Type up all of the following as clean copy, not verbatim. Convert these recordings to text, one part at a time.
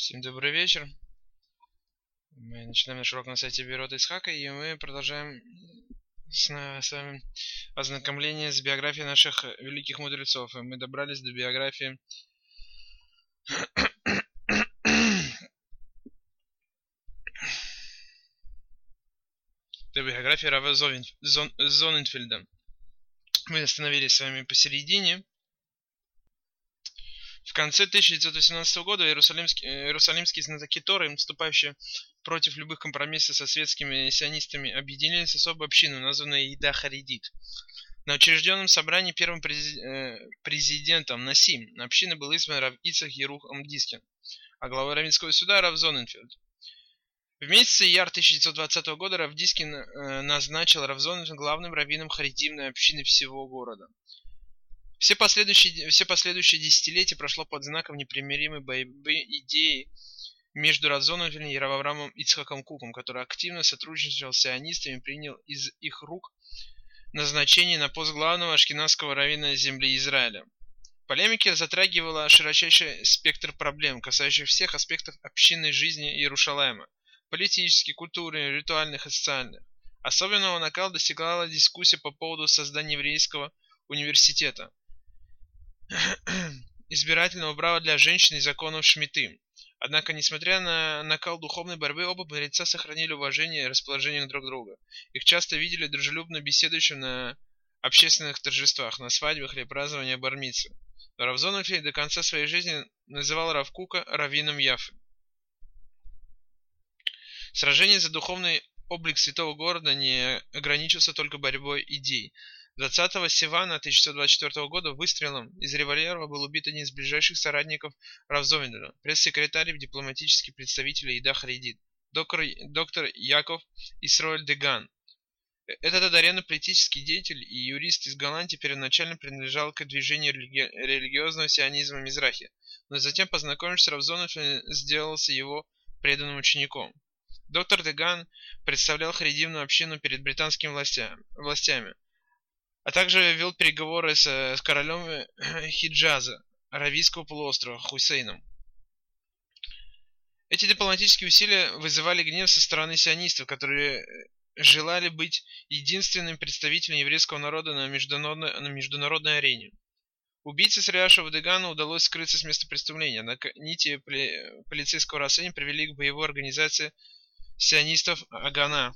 Всем добрый вечер. Мы начинаем наш урок на сайте Бейрот Ицхака, и мы продолжаем с вами ознакомление с биографией наших великих мудрецов. И мы добрались до биографии Рава Зоненфельда. Мы остановились с вами посередине. В конце 1918 года иерусалимские знатоки Торы, выступающие против любых компромиссов со светскими сионистами, объединились в особую общину, названную Ида Харидит. На учрежденном собрании первым президентом Насим общины был избран Рав Ицхак Ерух Амдискин, а главой раввинского суда Рав Зоненфельд. В месяце Ияр 1920 года Рав Дискин назначил Рав Зоненфельд главным раввином харидимной общины всего города. Все последующие десятилетия прошло под знаком непримиримой борьбы идеи между Рав Зоненфельдом и Рав Авраамом Ицхаком Куком, который активно сотрудничал с сионистами и принял из их рук назначение на пост главного ашкеназского раввина земли Израиля. Полемика затрагивала широчайший спектр проблем, касающих всех аспектов общинной жизни Иерушалайма: политических, культурных, ритуальных и социальных. Особенного накала достигала дискуссия по поводу создания еврейского университета, избирательного права для женщин и законов Шмиты. Однако, несмотря на накал духовной борьбы, оба мудреца сохранили уважение и расположение друг к другу. Их часто видели дружелюбно беседующим на общественных торжествах, на свадьбах или праздновании бар-мицвы. Но Рав Зоненфельд до конца своей жизни называл Рав Кука раввином Яффы. Сражение за духовный облик святого города не ограничился только борьбой идей. 20 Сивана 1924 года выстрелом из револьвера был убит один из ближайших соратников Рав Зоненфельда, пресс-секретарь и дипломатический представитель Ида Харидит, доктор Яков Исроэль Деган. Этот одаренный политический деятель и юрист из Голландии первоначально принадлежал к движению религиозного сионизма Мизрахи, но затем, познакомившись с Рав Зоненфельдом, сделался его преданным учеником. Доктор Деган представлял харидимную общину перед британскими властями, а также вел переговоры с королем Хиджаза, Аравийского полуострова, Хусейном. Эти дипломатические усилия вызывали гнев со стороны сионистов, которые желали быть единственным представителем еврейского народа на международной арене. Убийце стрелявшего Дегана удалось скрыться с места преступления, однако нити полицейского расследования привели к боевой организации сионистов Агана.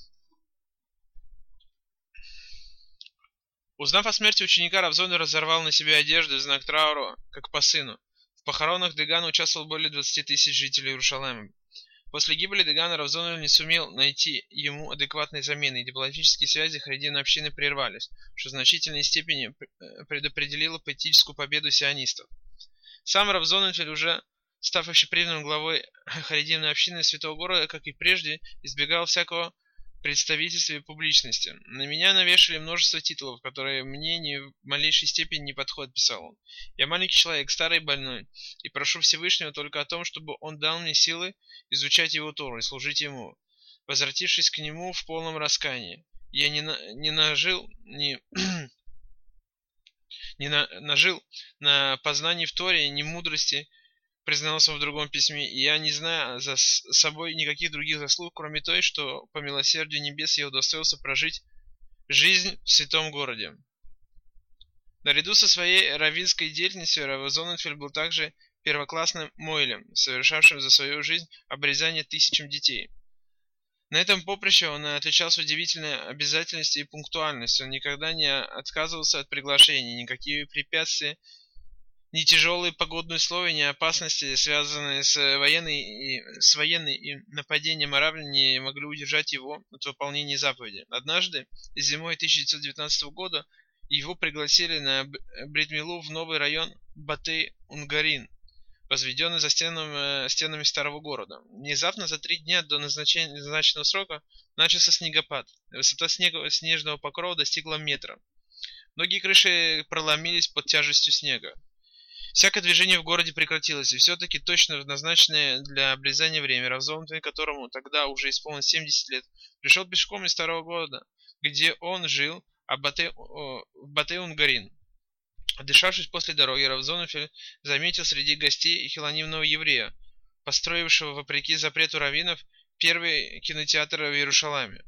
Узнав о смерти ученика, Рав Зоненфельд разорвал на себе одежду в знак траура, как по сыну. В похоронах Дегана участвовало более 20 тысяч жителей Иерушалайма. После гибели Дегана Рав Зоненфельд не сумел найти ему адекватной замены, и дипломатические связи харидимной общины прервались, что в значительной степени предопределило политическую победу сионистов. Сам Рав Зоненфельд, уже став общепризнанным главой харидимной общины святого города, как и прежде, избегал всякого представительства и публичности. На меня навешали множество титулов, которые мне ни в малейшей степени не подходят, писал он. Я маленький человек, старый и больной, и прошу Всевышнего только о том, чтобы он дал мне силы изучать его Тору и служить ему, возвратившись к нему в полном раскаянии. Я не нажил на познании в Торе, ни мудрости, признался он в другом письме, и я не знаю за собой никаких других заслуг, кроме той, что по милосердию небес я удостоился прожить жизнь в святом городе. Наряду со своей раввинской деятельностью Рав Зоненфельд был также первоклассным мойлем, совершавшим за свою жизнь обрезание тысячам детей. На этом поприще он отличался удивительной обязательностью и пунктуальностью. Он никогда не отказывался от приглашений, никакие препятствия, ни тяжелые погодные условия, ни опасности, связанные с военной и нападением араблян, не могли удержать его от выполнения заповеди. Однажды, зимой 1919 года, его пригласили на брит-милу в новый район Батей-Унгарин, возведенный за стенами старого города. Внезапно за 3 дня до назначенного срока начался снегопад. Высота снежного покрова достигла метра. Многие крыши проломились под тяжестью снега. Всякое движение в городе прекратилось, и все-таки точно в назначенное для обрезания время Рав Зоненфельд, которому тогда уже исполнилось 70 лет, пришел пешком из старого города, где он жил, в Батей-Унгарин. Отдышавшись после дороги, Рав Зоненфельд заметил среди гостей хилонимного еврея, построившего, вопреки запрету раввинов, первый кинотеатр в Иерушалайме.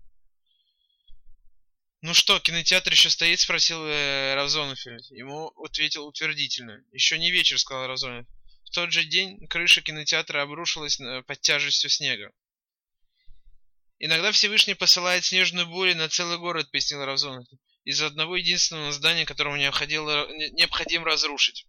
«Ну что, кинотеатр еще стоит?» — спросил Рав Зонненфельд. Ему ответил утвердительно. «Еще не вечер», — сказал Рав Зонненфельд. В тот же день крыша кинотеатра обрушилась под тяжестью снега. «Иногда Всевышний посылает снежную бурю на целый город», — пояснил Рав Зонненфельд, «из-за одного единственного здания, которого необходимо разрушить».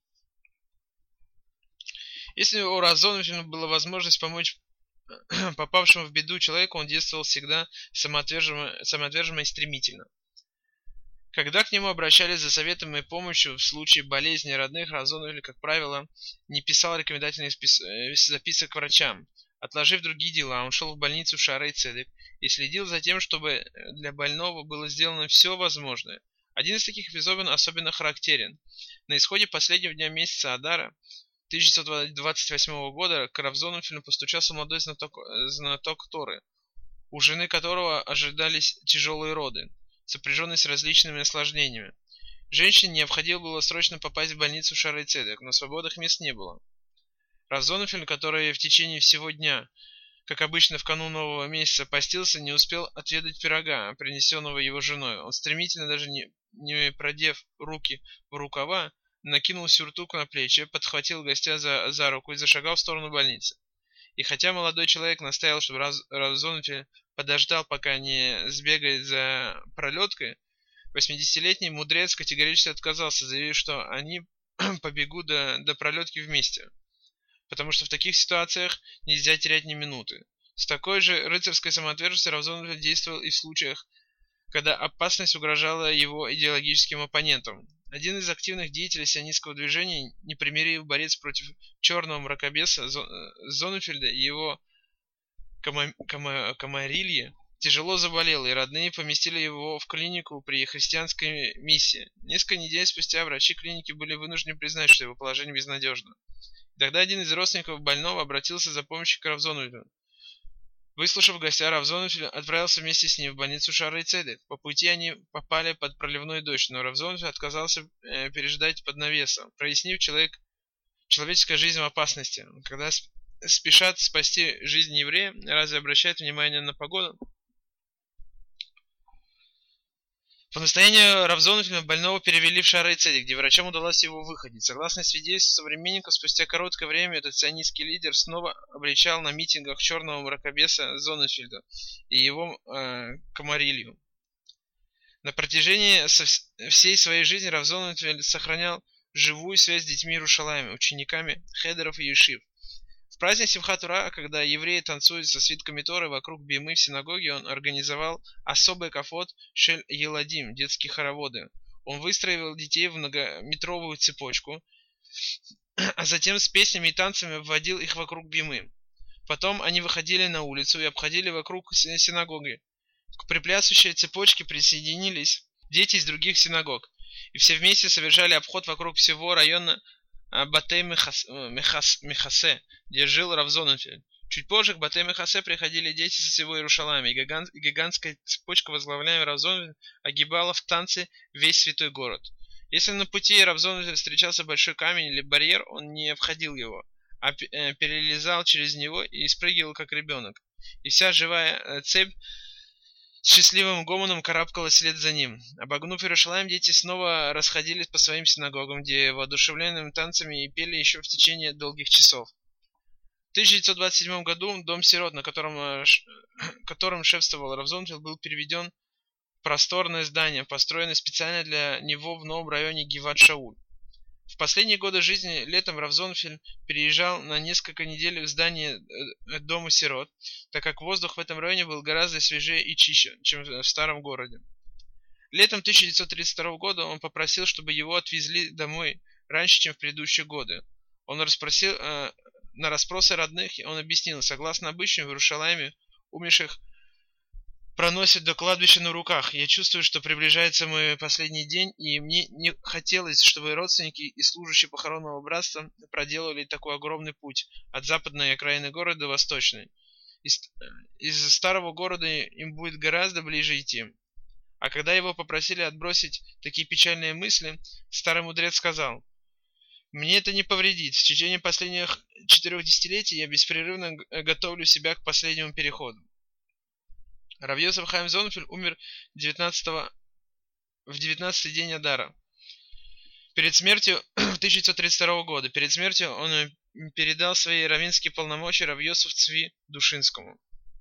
Если у Рав Зонненфельда была возможность помочь попавшему в беду человеку, он действовал всегда самоотверженно и стремительно. Когда к нему обращались за советом и помощью в случае болезни родных, Рав Зонненфельд, как правило, не писал рекомендательных записок к врачам. Отложив другие дела, он шел в больницу Шаарей Цедек и следил за тем, чтобы для больного было сделано все возможное. Один из таких эпизодов особенно характерен. На исходе последнего дня месяца Адара 1928 года к Рав Зонненфельду постучался молодой знаток Торы, у жены которого ожидались тяжелые роды, сопряженные с различными осложнениями. Женщине необходимо было срочно попасть в больницу Шаарей Цедек, но свободных мест не было. Рав Зонненфельд, который в течение всего дня, как обычно в канун нового месяца, постился, не успел отведать пирога, принесенного его женой. Он стремительно, даже не продев руки в рукава, накинул сюртук на плечи, подхватил гостя за руку и зашагал в сторону больницы. И хотя молодой человек настоял, чтобы Рав Зонненфельд подождал, пока не сбегает за пролеткой, 80-летний мудрец категорически отказался, заявив, что они побегут до пролетки вместе, потому что в таких ситуациях нельзя терять ни минуты. С такой же рыцарской самоотверженностью Рав Зонненфельд действовал и в случаях, когда опасность угрожала его идеологическим оппонентам. Один из активных деятелей сионистского движения, непримиримый борец против черного мракобеса Зонненфельда и его камарильи, тяжело заболел, и родные поместили его в клинику при христианской миссии. Несколько недель спустя врачи клиники были вынуждены признать, что его положение безнадежно. И тогда один из родственников больного обратился за помощью к Рав Зонненфельду. Выслушав гостя, Рав Зонненфельд отправился вместе с ним в больницу Шаарей Цедек. По пути они попали под проливной дождь, но Рав Зонненфельд отказался переждать под навесом, прояснив, человеческая жизнь в опасности. Когда спешат спасти жизнь еврея, разве обращают внимание на погоду? По настоянию Рав Зонненфельда больного перевели в Шаарей Цедек, где врачам удалось его выходить. Согласно свидетельству современников, спустя короткое время этот сионистский лидер снова обличал на митингах черного мракобеса Зонненфельда и его камарилью. На протяжении всей своей жизни Рав Зонненфельд сохранял живую связь с детьми Иерушалайма, учениками хедеров и ешив. В праздник Симхат Тора, когда евреи танцуют со свитками Торы вокруг бимы в синагоге, он организовал особый кафот Шель Еладим, детские хороводы. Он выстроил детей в многометровую цепочку, а затем с песнями и танцами вводил их вокруг бимы. Потом они выходили на улицу и обходили вокруг синагоги. К приплясывающей цепочке присоединились дети из других синагог, и все вместе совершали обход вокруг всего района Батей Мехасе, где жил Рав Зонненфельд. Чуть позже к Батей Мехасе приходили дети со всего Иерушалайма, и гигантская цепочка, возглавляемая Рав Зонненфельдом, огибала в танце весь святой город. Если на пути Рав Зонненфельда встречался большой камень или барьер, он не обходил его, а перелезал через него и спрыгивал как ребенок. И вся живая цепь с счастливым гомоном карабкалась вслед за ним. Обогнув Иерушалайм, дети снова расходились по своим синагогам, где воодушевленными танцами и пели еще в течение долгих часов. В 1927 году дом сирот, на котором шефствовал Рав Зонненфельд, был переведен в просторное здание, построенное специально для него в новом районе Гиват-Шауль. В последние годы жизни летом Рав Зонненфельд переезжал на несколько недель в здание дома сирот, так как воздух в этом районе был гораздо свежее и чище, чем в старом городе. Летом 1932 года он попросил, чтобы его отвезли домой раньше, чем в предыдущие годы. На расспросы родных он объяснил, согласно обычаю в Иерушалайме умерших проносят до кладбища на руках. Я чувствую, что приближается мой последний день, и мне не хотелось, чтобы родственники и служащие похоронного братства проделали такой огромный путь от западной окраины города до восточной. Из старого города им будет гораздо ближе идти. А когда его попросили отбросить такие печальные мысли, старый мудрец сказал: Мне это не повредит. В течение последних 4 десятилетий я беспрерывно готовлю себя к последнему переходу. Рав Йосеф Хаим Зонфель умер в 19-й день Адара. Перед смертью 1932 года. Перед смертью он передал свои раввинские полномочия Рав Йосефу Цви Душинскому.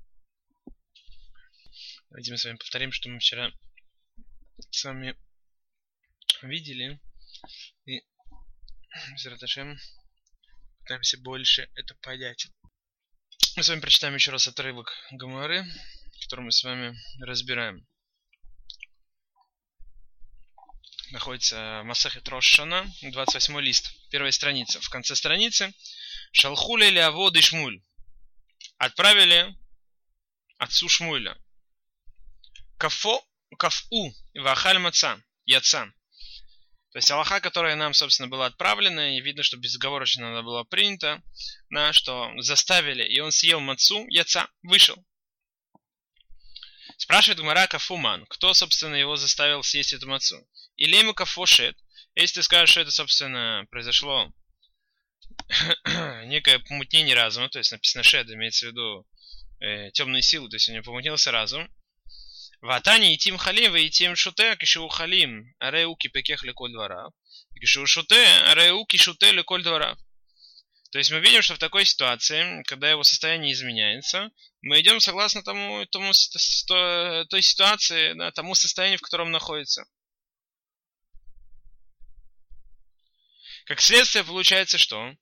Давайте мы с вами повторим, что мы вчера с вами видели. И Зраташем пытаемся больше это понять. Мы с вами прочитаем еще раз отрывок Гемары, который мы с вами разбираем. Находится в Масехет Рош Шана, 28 лист, первая страница. В конце страницы Шалхули Леавод и Шмуль. Отправили отцу Шмуля. Кафу Вахаль Маца. Яца. То есть алаха, которая нам, собственно, была отправлена, и видно, что безоговорочно она была принята, на что заставили, и он съел мацу, яца, вышел. Спрашивает Гмара Кафуман, кто, собственно, его заставил съесть эту мацу? Или ему Кафошет, если ты скажешь, что это, собственно, произошло некое помутнение разума, то есть написано шед, имеется в виду темные силы, то есть у него помутнился разум. Ватани итим халим, и итим шуте, кишу халим, ареуки пекех леколь двора, кишу шуте, ареуки шуте леколь двора. То есть мы видим, что в такой ситуации, когда его состояние изменяется, мы идем согласно той ситуации, да, тому состоянию, в котором находится. Как следствие получается, что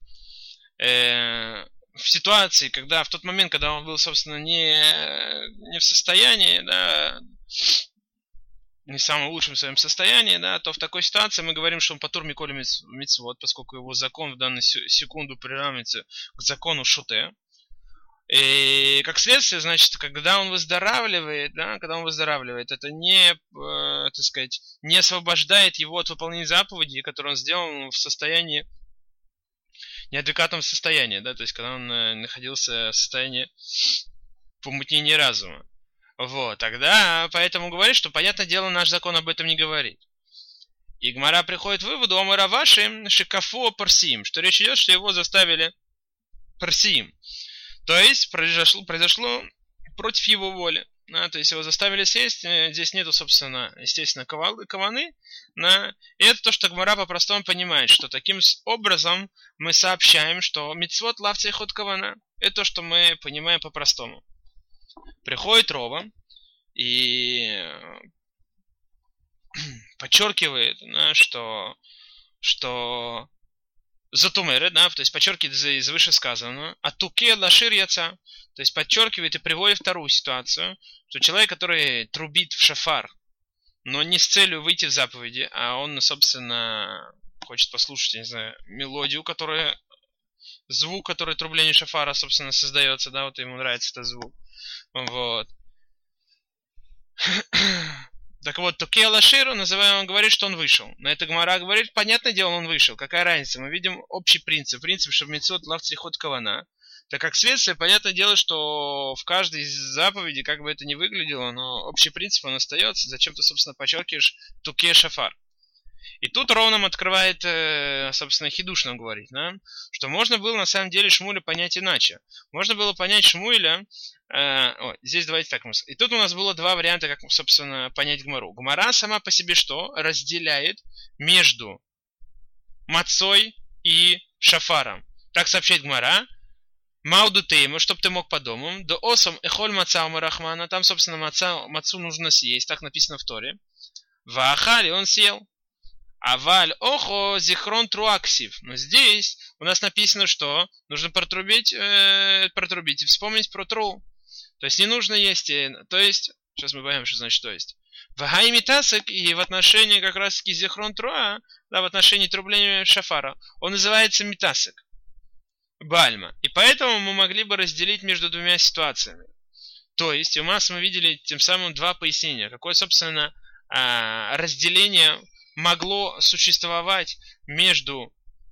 в ситуации, когда в тот момент, когда он был, собственно, не в состоянии, да, не в самом лучшем своем состоянии, да, то в такой ситуации мы говорим, что он патур миколь мицвот, поскольку его закон в данную секунду приравнивается к закону шуте. И как следствие, значит, когда он выздоравливает, да, это не, так сказать, не освобождает его от выполнения заповедей, которые он сделал в состоянии, неадекватном состоянии, да, то есть когда он находился в состоянии помутнения разума. Вот, тогда поэтому говорит, что, понятное дело, наш закон об этом не говорит. И Гмара приходит к выводу, омара ваши шикафо парсиим, что речь идет, что его заставили парсиим. То есть произошло против его воли. Да, то есть его заставили сесть, здесь нету, собственно, естественно, каваны. Да, и это то, что Гмара по-простому понимает, что таким образом мы сообщаем, что мицвот лавцей ход кавана. Это то, что мы понимаем по-простому. Приходит Рова и подчеркивает, да, что затумеры, да, то есть подчеркивает из вышесказанного, а туке лашир яца, то есть подчеркивает и приводит вторую ситуацию, что человек, который трубит в шафар, но не с целью выйти в заповеди, а он, собственно, хочет послушать, не знаю, мелодию, звук, который трубление шафара, собственно, создается, да, вот ему нравится этот звук. Вот. Так вот, Тукея Лаширу, называем, он говорит, что он вышел. На это Гмара говорит, понятное дело, он вышел. Какая разница? Мы видим общий принцип, что в мицвот лавцей ход кавана. Так как следствие, понятное дело, что в каждой из заповедей, как бы это ни выглядело, но общий принцип, он остается. Зачем ты, собственно, подчеркиваешь Тукея Шафар? И тут Ровном открывает, собственно, хидуш нам говорит, да, что можно было на самом деле Шмуля понять иначе. Можно было понять Шмуэля, здесь давайте так. И тут у нас было два варианта, как, собственно, понять Гмару. Гмара сама по себе что? Разделяет между мацой и шафаром. Так сообщает Гмара. Мауду тейму, чтоб ты мог по дому. До осом эхоль маца умарахмана. Там, собственно, мацу нужно съесть. Так написано в Торе. Ваахали, он съел. Аваль охо зихрон труаксив. Но здесь у нас написано, что нужно протрубить и вспомнить про тру. То есть не нужно есть. То есть, сейчас мы поймем, что значит то есть. Вагай митасек, и в отношении как раз таки зихрон труа, да, в отношении трубления шафара, он называется митасек. Бальма. И поэтому мы могли бы разделить между двумя ситуациями. То есть у нас мы видели тем самым два пояснения. Какое, собственно, разделение могло существовать между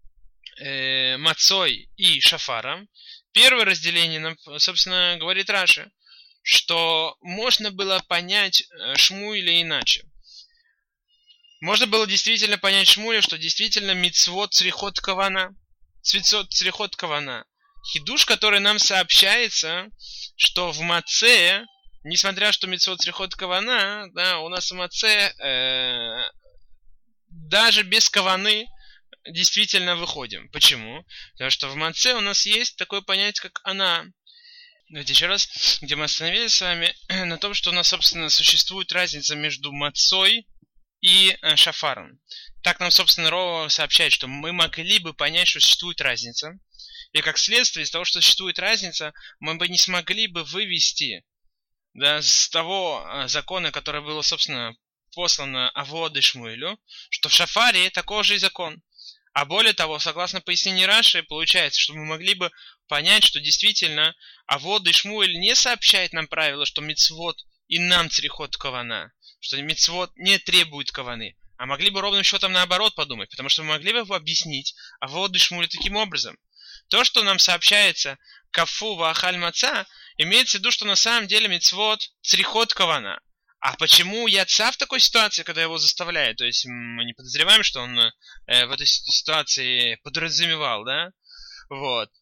мацой и шафаром. Первое разделение нам, собственно, говорит Раши, что можно было понять Шмуэля иначе. Можно было действительно понять Шмуля, что действительно мицвот црихот кавана. Црихот кавана. Хидуш, который нам сообщается, что в маце, несмотря что мицвот црихот кавана, да, у нас в маце даже без каваны действительно выходим. Почему? Потому что в маце у нас есть такое понятие, как она. Давайте еще раз, где мы остановились с вами, на том, что у нас, собственно, существует разница между мацой и шафаром. Так нам, собственно, Рова сообщает, что мы могли бы понять, что существует разница. И как следствие из того, что существует разница, мы бы не смогли бы вывести, да, с того закона, который был, собственно, послано Авод и Шмуэлю, что в шафаре такой же и закон. А более того, согласно пояснению Раши, получается, что мы могли бы понять, что действительно Авод и Шмуэль не сообщает нам правило, что мицвот и нам црихот кавана, что мицвот не требует каваны, а могли бы ровным счетом наоборот подумать, потому что мы могли бы объяснить Авод и Шмуэль таким образом. То, что нам сообщается кафу ваахаль маца, имеется в виду, что на самом деле мицвот црихот кавана. А почему яца в такой ситуации, когда его заставляют? То есть мы не подозреваем, что он в этой ситуации подразумевал, да? Вот.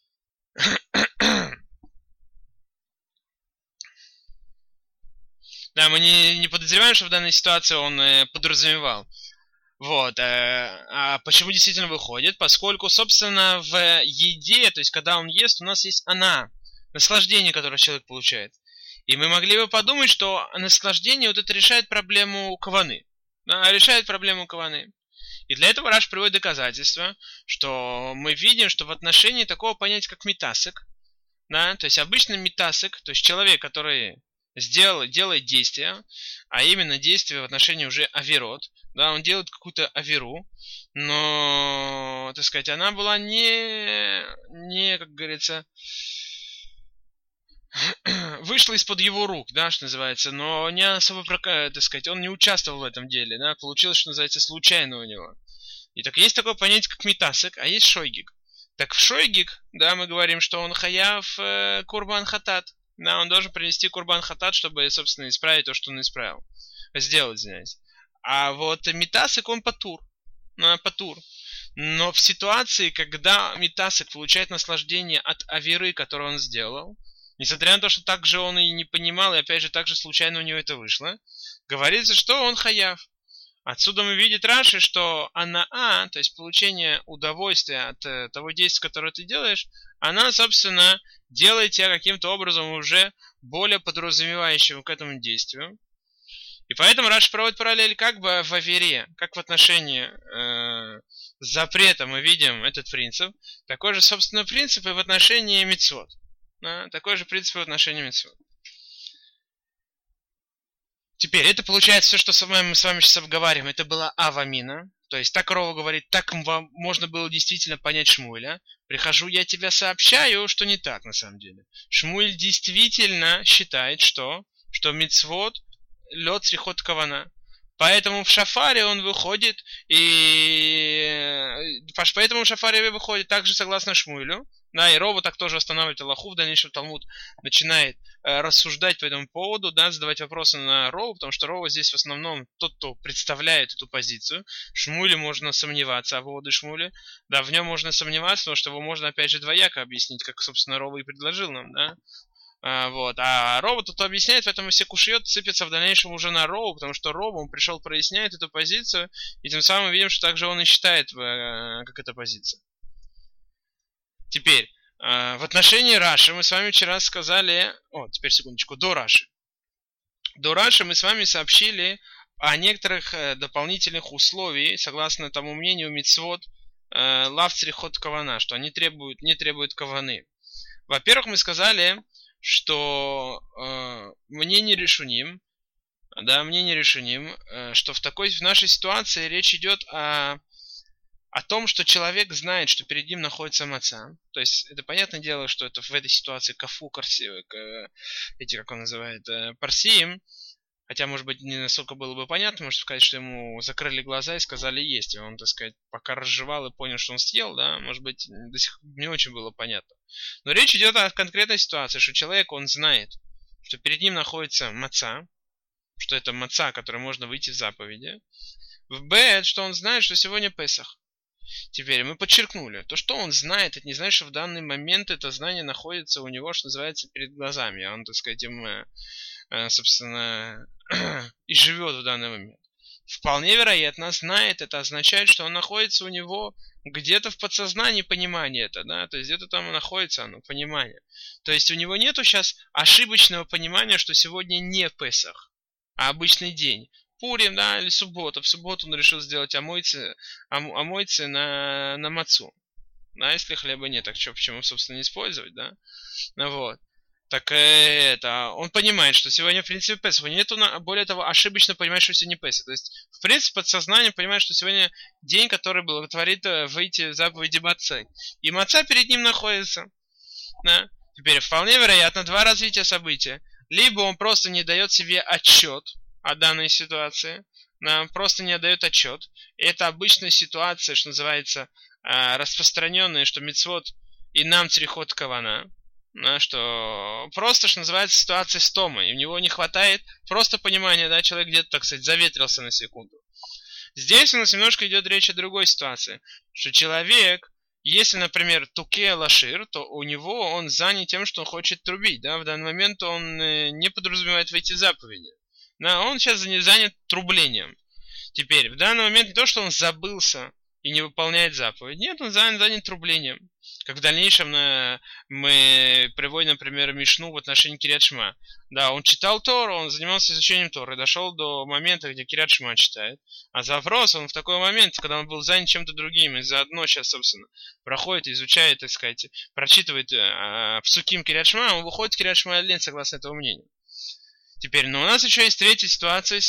Да, мы не подозреваем, что в данной ситуации он подразумевал. Вот. А почему действительно выходит? Поскольку, собственно, в еде, то есть когда он ест, у нас есть она, наслаждение, которое человек получает. И мы могли бы подумать, что наслаждение вот это решает проблему каваны. Да, решает проблему каваны. И для этого Раш приводит доказательства, что мы видим, что в отношении такого понятия, как митасек, да, то есть обычно митасек, то есть человек, который делает действие, а именно действие в отношении уже авирот, да, он делает какую-то авиру, но, так сказать, она была не, как говорится, вышла из-под его рук, да, что называется, но не особо, так сказать, он не участвовал в этом деле, да, получилось, что называется, случайно у него. И так есть такое понятие, как митасек, а есть шойгик. Так в шойгик, да, мы говорим, что он хаяв курбан хатат, да, он должен принести курбан хатат, чтобы, собственно, исправить то, что он исправил, сделать, извиняюсь. А вот митасек, он патур, патур. Но в ситуации, когда митасек получает наслаждение от авиры, которую он сделал, несмотря на то, что так же он и не понимал, и опять же так же случайно у него это вышло, говорится, что он хаяв. Отсюда мы видим Раши, что анаа, то есть получение удовольствия от того действия, которое ты делаешь, она, собственно, делает тебя каким-то образом уже более подразумевающим к этому действию. И поэтому Раши проводит параллель как бы в авере, как в отношении запрета мы видим этот принцип, такой же, собственно, принцип и в отношении мицвот. Да, такой же принцип и в отношении мицвот. Теперь, это получается все, что мы с вами сейчас обговариваем, это была авамина. То есть, так Рова говорит, так вам можно было действительно понять Шмуэля. Прихожу, я тебя сообщаю, что не так на самом деле. Шмуэль действительно считает, что мицвот лед срихот кавана. Поэтому в шафаре он выходит, поэтому в шафаре выходит также согласно Шмуэлю. Да, и Рова так тоже останавливает Аллаху. В дальнейшем Талмуд начинает рассуждать по этому поводу, да, задавать вопросы на Рову, потому что Рова здесь в основном тот, кто представляет эту позицию. Шмуэле можно сомневаться, а поводу Шмуэля, да, в нем можно сомневаться, потому что его можно опять же двояко объяснить, как, собственно, Рова и предложил нам, да. Вот. А Рова тут объясняет, поэтому все кушьет сыпятся в дальнейшем уже на Рову, потому что Рова, он пришел, проясняет эту позицию, и тем самым видим, что также он и считает, как эта позиция. Теперь, в отношении Раши мы с вами вчера сказали... теперь секундочку, до Раши. До Раши мы с вами сообщили о некоторых дополнительных условиях, согласно тому мнению мицвот лав црихот кавана, что они не требуют каваны. Во-первых, мы сказали, что мнение решуним, что в нашей ситуации речь идет о том, что человек знает, что перед ним находится маца. То есть, это понятное дело, что это в этой ситуации кафу, как он называет, парсиим. Хотя, может быть, не настолько было бы понятно, может сказать, что ему закрыли глаза и сказали есть. И он, так сказать, пока разжевал и понял, что он съел, да, может быть, до сих пор не очень было понятно. Но речь идет о конкретной ситуации, что человек, он знает, что перед ним находится маца, что это маца, которой можно выйти в заповеди. В бет, что он знает, что сегодня Песах. Теперь мы подчеркнули, то, что он знает, это не значит, что в данный момент это знание находится у него, что называется, перед глазами. Он, так сказать, им, собственно, и живет в данный момент. Вполне вероятно, знает, это означает, что он находится у него где-то в подсознании понимание это, да, то есть где-то там находится оно, понимание. То есть у него нету сейчас ошибочного понимания, что сегодня не Песах, а обычный день. Пурим, да, или суббота. В субботу он решил сделать омойцы на мацу. Да, если хлеба нет, так что, почему, собственно, не использовать, да? Ну вот. Так это, он понимает, что сегодня, в принципе, Песах. У него нету, более того, ошибочно понимает, что сегодня Песах. То есть, в принципе, подсознание понимает, что сегодня день, который благотворит выйти в заповеди мацы. И маца перед ним находится. Да? Теперь, вполне вероятно, два развития события. Либо он просто не дает себе отчет о данной ситуации, нам просто не отдает отчет. И это обычная ситуация, что называется, распространенная, что мицвот и нам црихот кавана, что просто, что называется, ситуация с Томой. И у него не хватает просто понимания, да, человек где-то, так сказать, заветрился на секунду. Здесь у нас немножко идет речь о другой ситуации, что человек, если, например, туке лашир, то у него он занят тем, что он хочет трубить, да, в данный момент он не подразумевает выйти в заповеди. Да, он сейчас занят трублением. Теперь, в данный момент не то, что он забылся и не выполняет заповедь. Нет, он занят трублением. Как в дальнейшем мы приводим, например, Мишну в отношении Кирьят Шма. Да, он читал Тору, он занимался изучением Торы, дошел до момента, где Кирьят Шма читает. А за вопрос он в такой момент, когда он был занят чем-то другим, и заодно сейчас, собственно, проходит, изучает, так сказать, прочитывает псуким Кирьят Шма, он выходит Кирьят Шма Аль-Лен, согласно этому мнению. Теперь, но у нас еще есть третья ситуация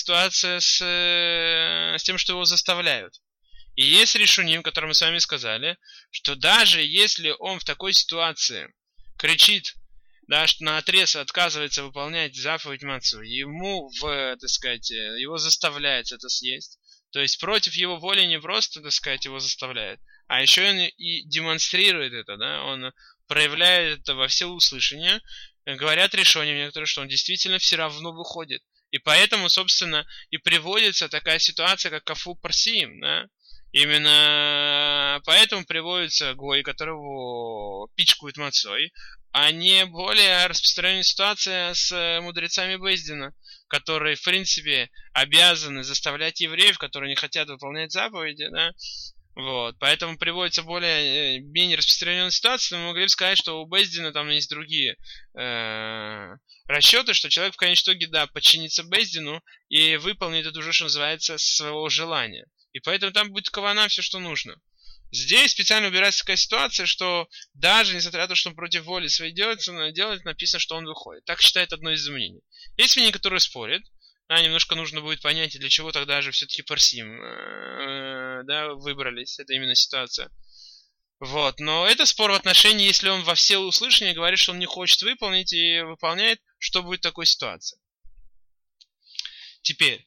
с тем, что его заставляют. И есть решуним, который мы с вами сказали, что даже если он в такой ситуации кричит, да, что наотрез отказывается выполнять заповедь мацу, ему, так сказать, его заставляет это съесть, то есть против его воли не просто, так сказать, его заставляет, а еще он и демонстрирует это, да, он проявляет это во всеуслышание. Говорят решением некоторые, что он действительно все равно выходит. И поэтому, собственно, и приводится такая ситуация, как кафу парсиим, да? Именно поэтому приводится гой, которого пичкают мацой, а не более распространенная ситуация с мудрецами Бейздина, которые, в принципе, обязаны заставлять евреев, которые не хотят выполнять заповеди, да? Вот, поэтому приводится менее распространенная ситуация, но мы могли бы сказать, что у Бейздина там есть другие расчеты, что человек в конечном итоге, да, подчинится Бейздину и выполнит это уже, что называется, своего желания. И поэтому там будет кавана все, что нужно. Здесь специально убирается такая ситуация, что даже несмотря на то, что он против воли своей делает, написано, что он выходит. Так считает одно из мнений. Есть мнения, которые спорят. Да, немножко нужно будет понять, для чего тогда же все-таки парсим, да, выбрались. Это именно ситуация. Вот. Но это спор в отношении, если он во всеуслышание говорит, что он не хочет выполнить и выполняет, что будет в такой ситуации. Теперь.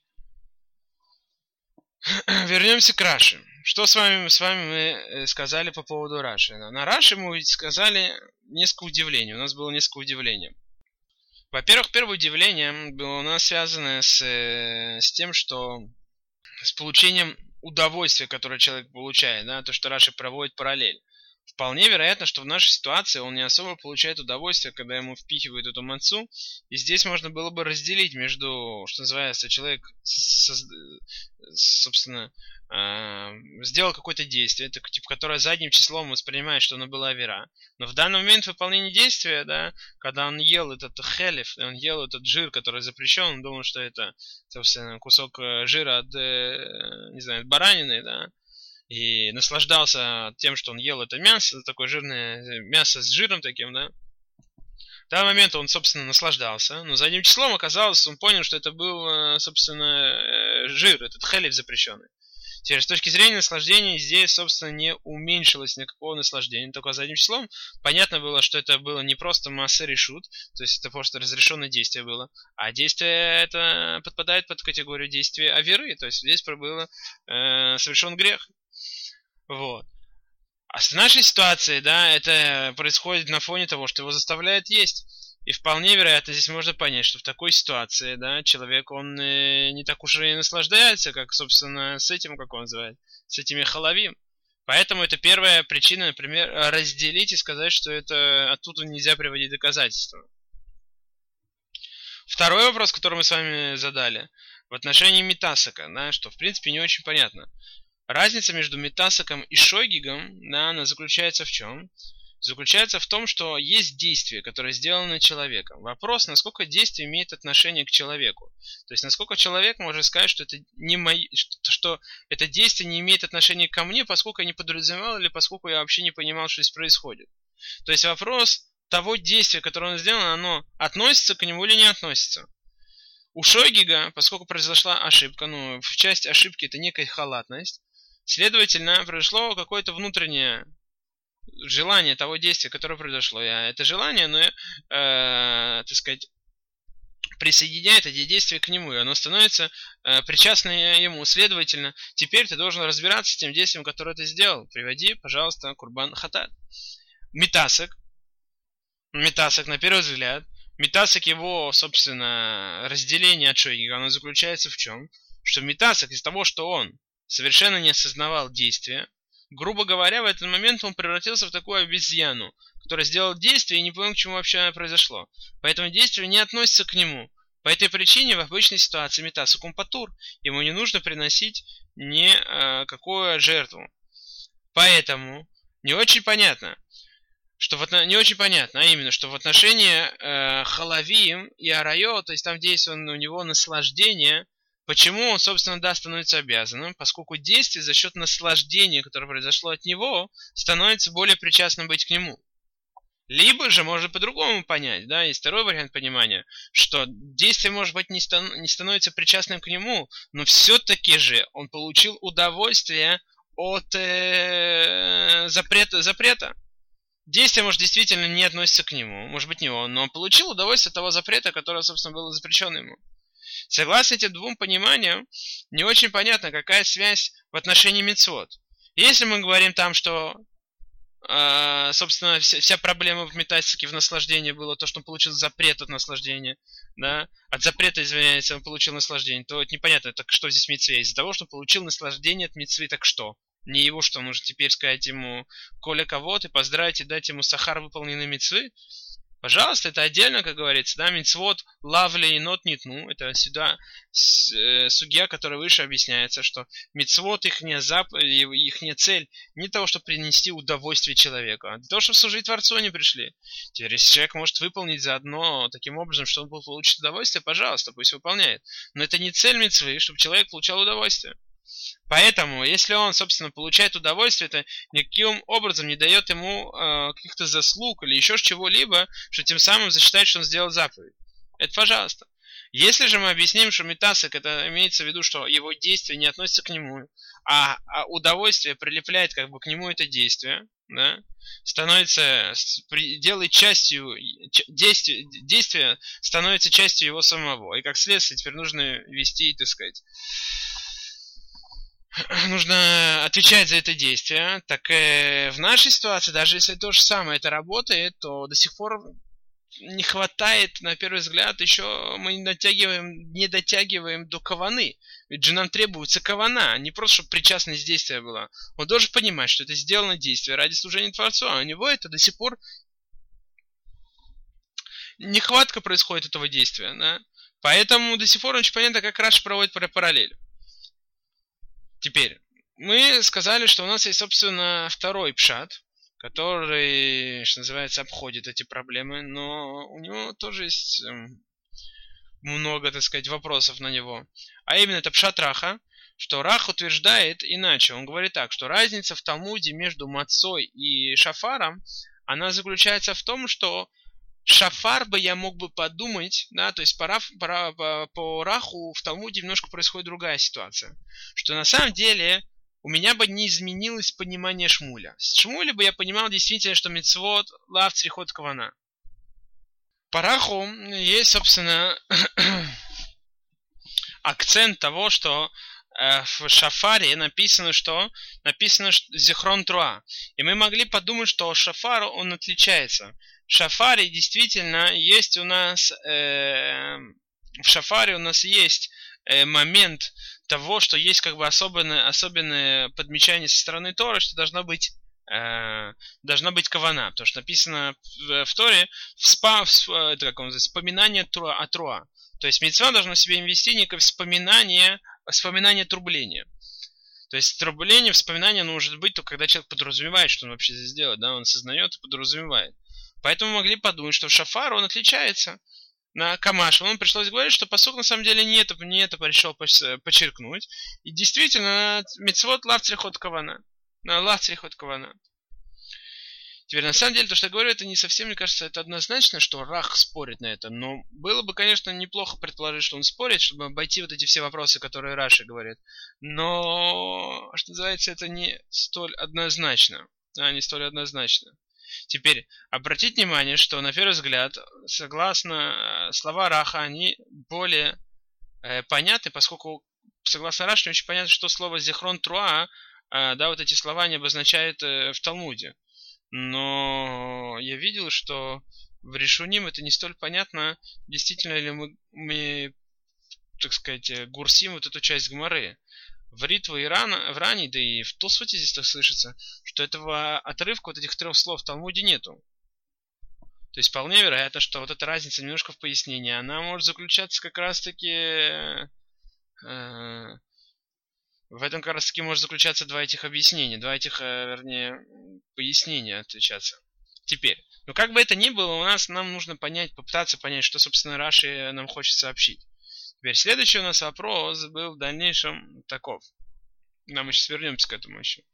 Вернемся к Раши. Что с вами мы сказали по поводу Раши? На Раши мы сказали несколько удивлений. У нас было несколько удивлений. Во-первых, первое удивление было у нас связано с тем, что с получением удовольствия, которое человек получает, да, то, что Раши проводит параллель. Вполне вероятно, что в нашей ситуации он не особо получает удовольствие, когда ему впихивают эту мацу. И здесь можно было бы разделить между, что называется, человек, собственно, сделал какое-то действие, которое задним числом воспринимает, что оно было авера. Но в данный момент выполнения действия, да, когда он ел этот хелев, он ел этот жир, который запрещен, он думал, что это, собственно, кусок жира от, не знаю, от баранины, да, и наслаждался тем, что он ел это мясо, такое жирное мясо с жиром таким, да. В данный момент он, собственно, наслаждался, но задним числом оказалось, он понял, что это был, собственно, жир, этот хелев запрещенный. Теперь, с точки зрения наслаждения, здесь, собственно, не уменьшилось никакого наслаждения, только задним числом понятно было, что это было не просто масса решут, то есть это просто разрешенное действие было, а действие это подпадает под категорию действия аверы, то есть здесь было совершен грех. Вот. А с нашей ситуацией, да, это происходит на фоне того, что его заставляют есть. И вполне вероятно, здесь можно понять, что в такой ситуации, да, человек, он не так уж и наслаждается, как, собственно, с этим, как он называет, с этими халавим. Поэтому это первая причина, например, разделить и сказать, что это оттуда нельзя приводить доказательства. Второй вопрос, который мы с вами задали, в отношении Митасака, да, что в принципе не очень понятно. Разница между Митасаком и Шойгигом, да, она заключается в чем? Заключается в том, что есть действие, которое сделано человеком. Вопрос, насколько действие имеет отношение к человеку. То есть, насколько человек может сказать, что это не мои, что это действие не имеет отношения ко мне, поскольку я не подразумевал или поскольку я вообще не понимал, что здесь происходит. То есть вопрос того действия, которое он сделал, оно относится к нему или не относится. У Шойгига, поскольку произошла ошибка, в части ошибки это некая халатность, следовательно, произошло какое-то внутреннее желание того действия, которое произошло. И это желание, так сказать, присоединяет эти действия к нему, и оно становится причастным ему. Следовательно, теперь ты должен разбираться с тем действием, которое ты сделал. Приводи, пожалуйста, курбан хатат. Митасак, на первый взгляд, Митасак, его, собственно, разделение от Шойгига, оно заключается в чем? Что Митасак из того, что он совершенно не осознавал действия, грубо говоря, в этот момент он превратился в такую обезьяну, которая сделала действие и не понял, к чему вообще произошло. Поэтому действие не относится к нему. По этой причине в обычной ситуации Митасак он патур, ему не нужно приносить никакую жертву. Поэтому не очень понятно, а именно, что в отношении Халавиим и Арайо, то есть там, где есть у него наслаждение, почему он, собственно, становится обязанным, поскольку действие за счет наслаждения, которое произошло от него, становится более причастным быть к нему. Либо же можно по-другому понять, да, есть второй вариант понимания, что действие, может быть, не становится причастным к нему, но все-таки же он получил удовольствие от запрета. Действие, может, действительно не относится к нему, может быть, не он, но он получил удовольствие от того запрета, которое, собственно, было запрещено ему. Согласно этим двум пониманиям, не очень понятно, какая связь в отношении мицвот. Если мы говорим там, что, собственно, вся проблема в Митасаке, в наслаждении было то, что он получил запрет от наслаждения, да, от запрета, извиняюсь, он получил наслаждение, то это непонятно, так что здесь мицве? Из-за того, что он получил наслаждение от мицвы, так что? Не его, что нужно теперь сказать ему коля кого-то, поздравить и дать ему сахар выполненной мицвы? Пожалуйста, это отдельно, как говорится, да, мицвот лавли и нот нитну, это сюда сугья, которая выше объясняется, что мицвот их цель не того, чтобы принести удовольствие человеку, а для того, чтобы служить Творцу они пришли. Теперь, если человек может выполнить заодно таким образом, что он получит удовольствие, пожалуйста, пусть выполняет. Но это не цель мицвы, чтобы человек получал удовольствие. Поэтому, если он, собственно, получает удовольствие, это никаким образом не дает ему каких-то заслуг или еще чего-либо, что тем самым засчитает, что он сделал заповедь. Это пожалуйста. Если же мы объясним, что Митасак, это имеется в виду, что его действие не относится к нему, а удовольствие прилепляет как бы к нему это действие, да, делает частью, действие становится частью его самого. И как следствие теперь нужно вести, так сказать, нужно отвечать за это действие, так в нашей ситуации, даже если то же самое это работает, то до сих пор не хватает, на первый взгляд, еще мы не дотягиваем до каваны. Ведь же нам требуется кавана, не просто, чтобы причастность действия была. Он должен понимать, что это сделано действие ради служения Творцу, а у него это до сих пор нехватка происходит этого действия. Да? Поэтому до сих пор очень понятно, как Раши проводит параллель. Теперь, мы сказали, что у нас есть, собственно, второй пшат, который, что называется, обходит эти проблемы, но у него тоже есть много, так сказать, вопросов на него. А именно, это пшат Раха, что Рах утверждает иначе. Он говорит так, что разница в Талмуде между мацой и шафаром, она заключается в том, что шафар бы я мог бы подумать, да, то есть по Раху в Талмуде немножко происходит другая ситуация. Что на самом деле у меня бы не изменилось понимание Шмуля. С Шмуля бы я понимал действительно, что мицвот лав црихот кавана. По Раху есть, собственно, акцент того, что в шафаре написано, что зихрон труа. И мы могли подумать, что шафар, он отличается. шафаре действительно есть у нас, в шафаре у нас есть момент того, что есть как бы особенное подмечание со стороны Торы, что должна быть кавана, потому что написано в Торе это как он называется, вспоминание о Труа. То есть мицва должна в себе ввести некое вспоминание трубления. То есть трубление, вспоминание может быть только когда человек подразумевает, что он вообще здесь делает, да, он осознает и подразумевает. Поэтому могли подумать, что шафар он отличается на камаш. Нам пришлось говорить, что пасук на самом деле не это решил подчеркнуть. И действительно, мицвот лав црихот кавана. Теперь, на самом деле, то, что я говорю, это не совсем, мне кажется, это однозначно, что Рах спорит на это. Но было бы, конечно, неплохо предположить, что он спорит, чтобы обойти вот эти все вопросы, которые Раши говорит. Но, что называется, это не столь однозначно. Теперь, обратите внимание, что, на первый взгляд, согласно слова Раха, они более понятны, поскольку, согласно Раши, очень понятно, что слово «зихрон труа», да, вот эти слова не обозначают в Талмуде. Но я видел, что в Решуним это не столь понятно, действительно ли мы так сказать, гурсим вот эту часть Гмары. В Ритву и в Ране, да и в Тосфоте здесь так слышится, что этого отрывка, вот этих 3 слов в Талмуде нету. То есть вполне вероятно, что вот эта разница немножко в пояснении, она может заключаться как раз-таки... В этом как раз таки может заключаться два этих объяснения, пояснения отличаться. Теперь, как бы это ни было, нам нужно попытаться понять, что, собственно, Раши нам хочет сообщить. Теперь, следующий у нас вопрос был в дальнейшем таков. Мы сейчас вернемся к этому еще.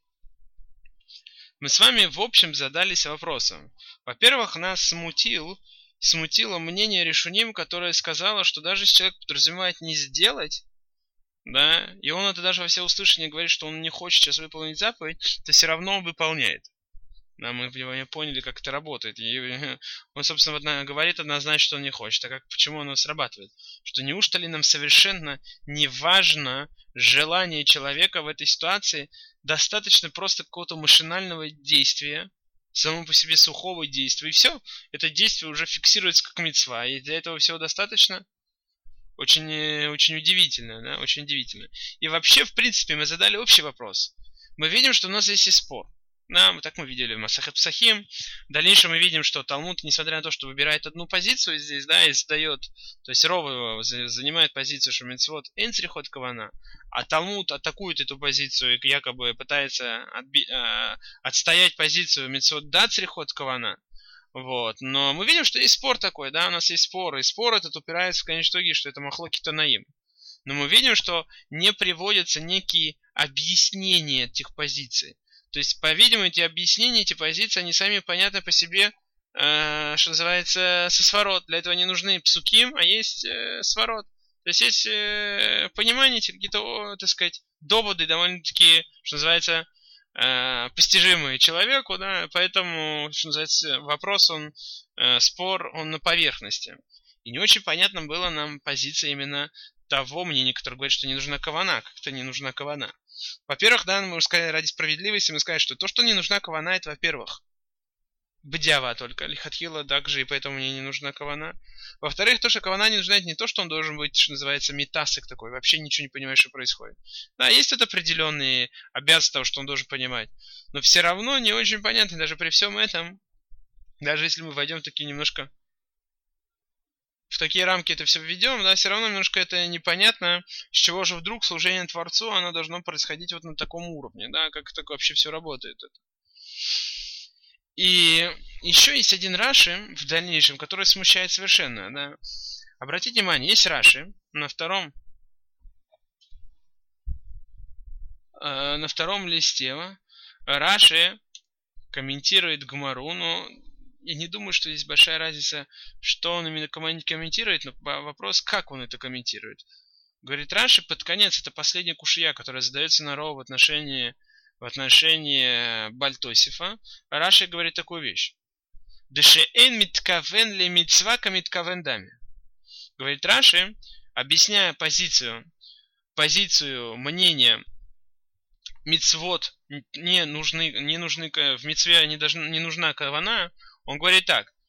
Мы с вами, в общем, задались вопросом. Во-первых, нас смутило мнение Решуним, которое сказало, что даже если человек подразумевает не сделать, да, и он это даже во всеуслышание говорит, что он не хочет сейчас выполнить заповедь, то все равно он выполняет. Да, мы поняли, как это работает. И он, собственно, говорит однозначно, что он не хочет. А почему оно срабатывает? Что неужто ли нам совершенно не важно желание человека в этой ситуации, достаточно просто какого-то машинального действия, само по себе сухого действия, и все, это действие уже фиксируется как мицва, и для этого всего достаточно? Очень удивительно, да, очень удивительно. И вообще, в принципе, мы задали общий вопрос. Мы видим, что у нас здесь есть спор. Да, так мы видели в Масахет Псахим. В дальнейшем мы видим, что Талмуд, несмотря на то, что выбирает одну позицию здесь, да, и задает, то есть Ров его занимает позицию, что мицвот эйн црихот кавана, а Талмуд атакует эту позицию и якобы пытается отстоять позицию мицвот да црихот кавана. Вот. Но мы видим, что есть спор такой, да, у нас есть спор, и спор этот упирается в конечном итоге, что это махлоки танаим. Но мы видим, что не приводятся некие объяснения этих позиций. То есть, по-видимому, эти объяснения, эти позиции, они сами понятны по себе, что называется, со сварот. Для этого не нужны псуким, а есть сварот. То есть, есть понимание, какие-то, так сказать, доводы довольно-таки, что называется, постижимые человеку, да, поэтому, что называется, вопрос, спор, он на поверхности. И не очень понятно было нам позиция именно того мнения, которое говорит, что не нужна кавана, как-то не нужна кавана. Во-первых, да, мы сказали ради справедливости, мы сказали, что то, что не нужна кавана, это, во-первых, бдява только, лихатхила также, и поэтому мне не нужна кавана. Во-вторых, то, что кавана не нужна, это не то, что он должен быть, что называется, метасик такой, вообще ничего не понимаешь, что происходит. Да, есть это определенные обязанности того, что он должен понимать, но все равно не очень понятно, даже при всем этом, даже если мы войдем в такие немножко, в такие рамки это все введем, да, все равно немножко это непонятно, с чего же вдруг служение Творцу, оно должно происходить вот на таком уровне, да, как это вообще все работает. И еще есть один Раши в дальнейшем, который смущает совершенно, да. Обратите внимание, есть Раши на втором листе. Раши комментирует Гмару, но я не думаю, что здесь большая разница, что он именно комментирует, но вопрос, как он это комментирует. Говорит Раши, под конец, это последняя кушия, которая задается на Рова в отношении Бальтосифа. Раши говорит такую вещь. Дешеэн миткавен ле мицва ка миткавен дами. Говорит Раши, объясняя позицию мнения мицвот не нужны в мицве не нужна кавана, он говорит так.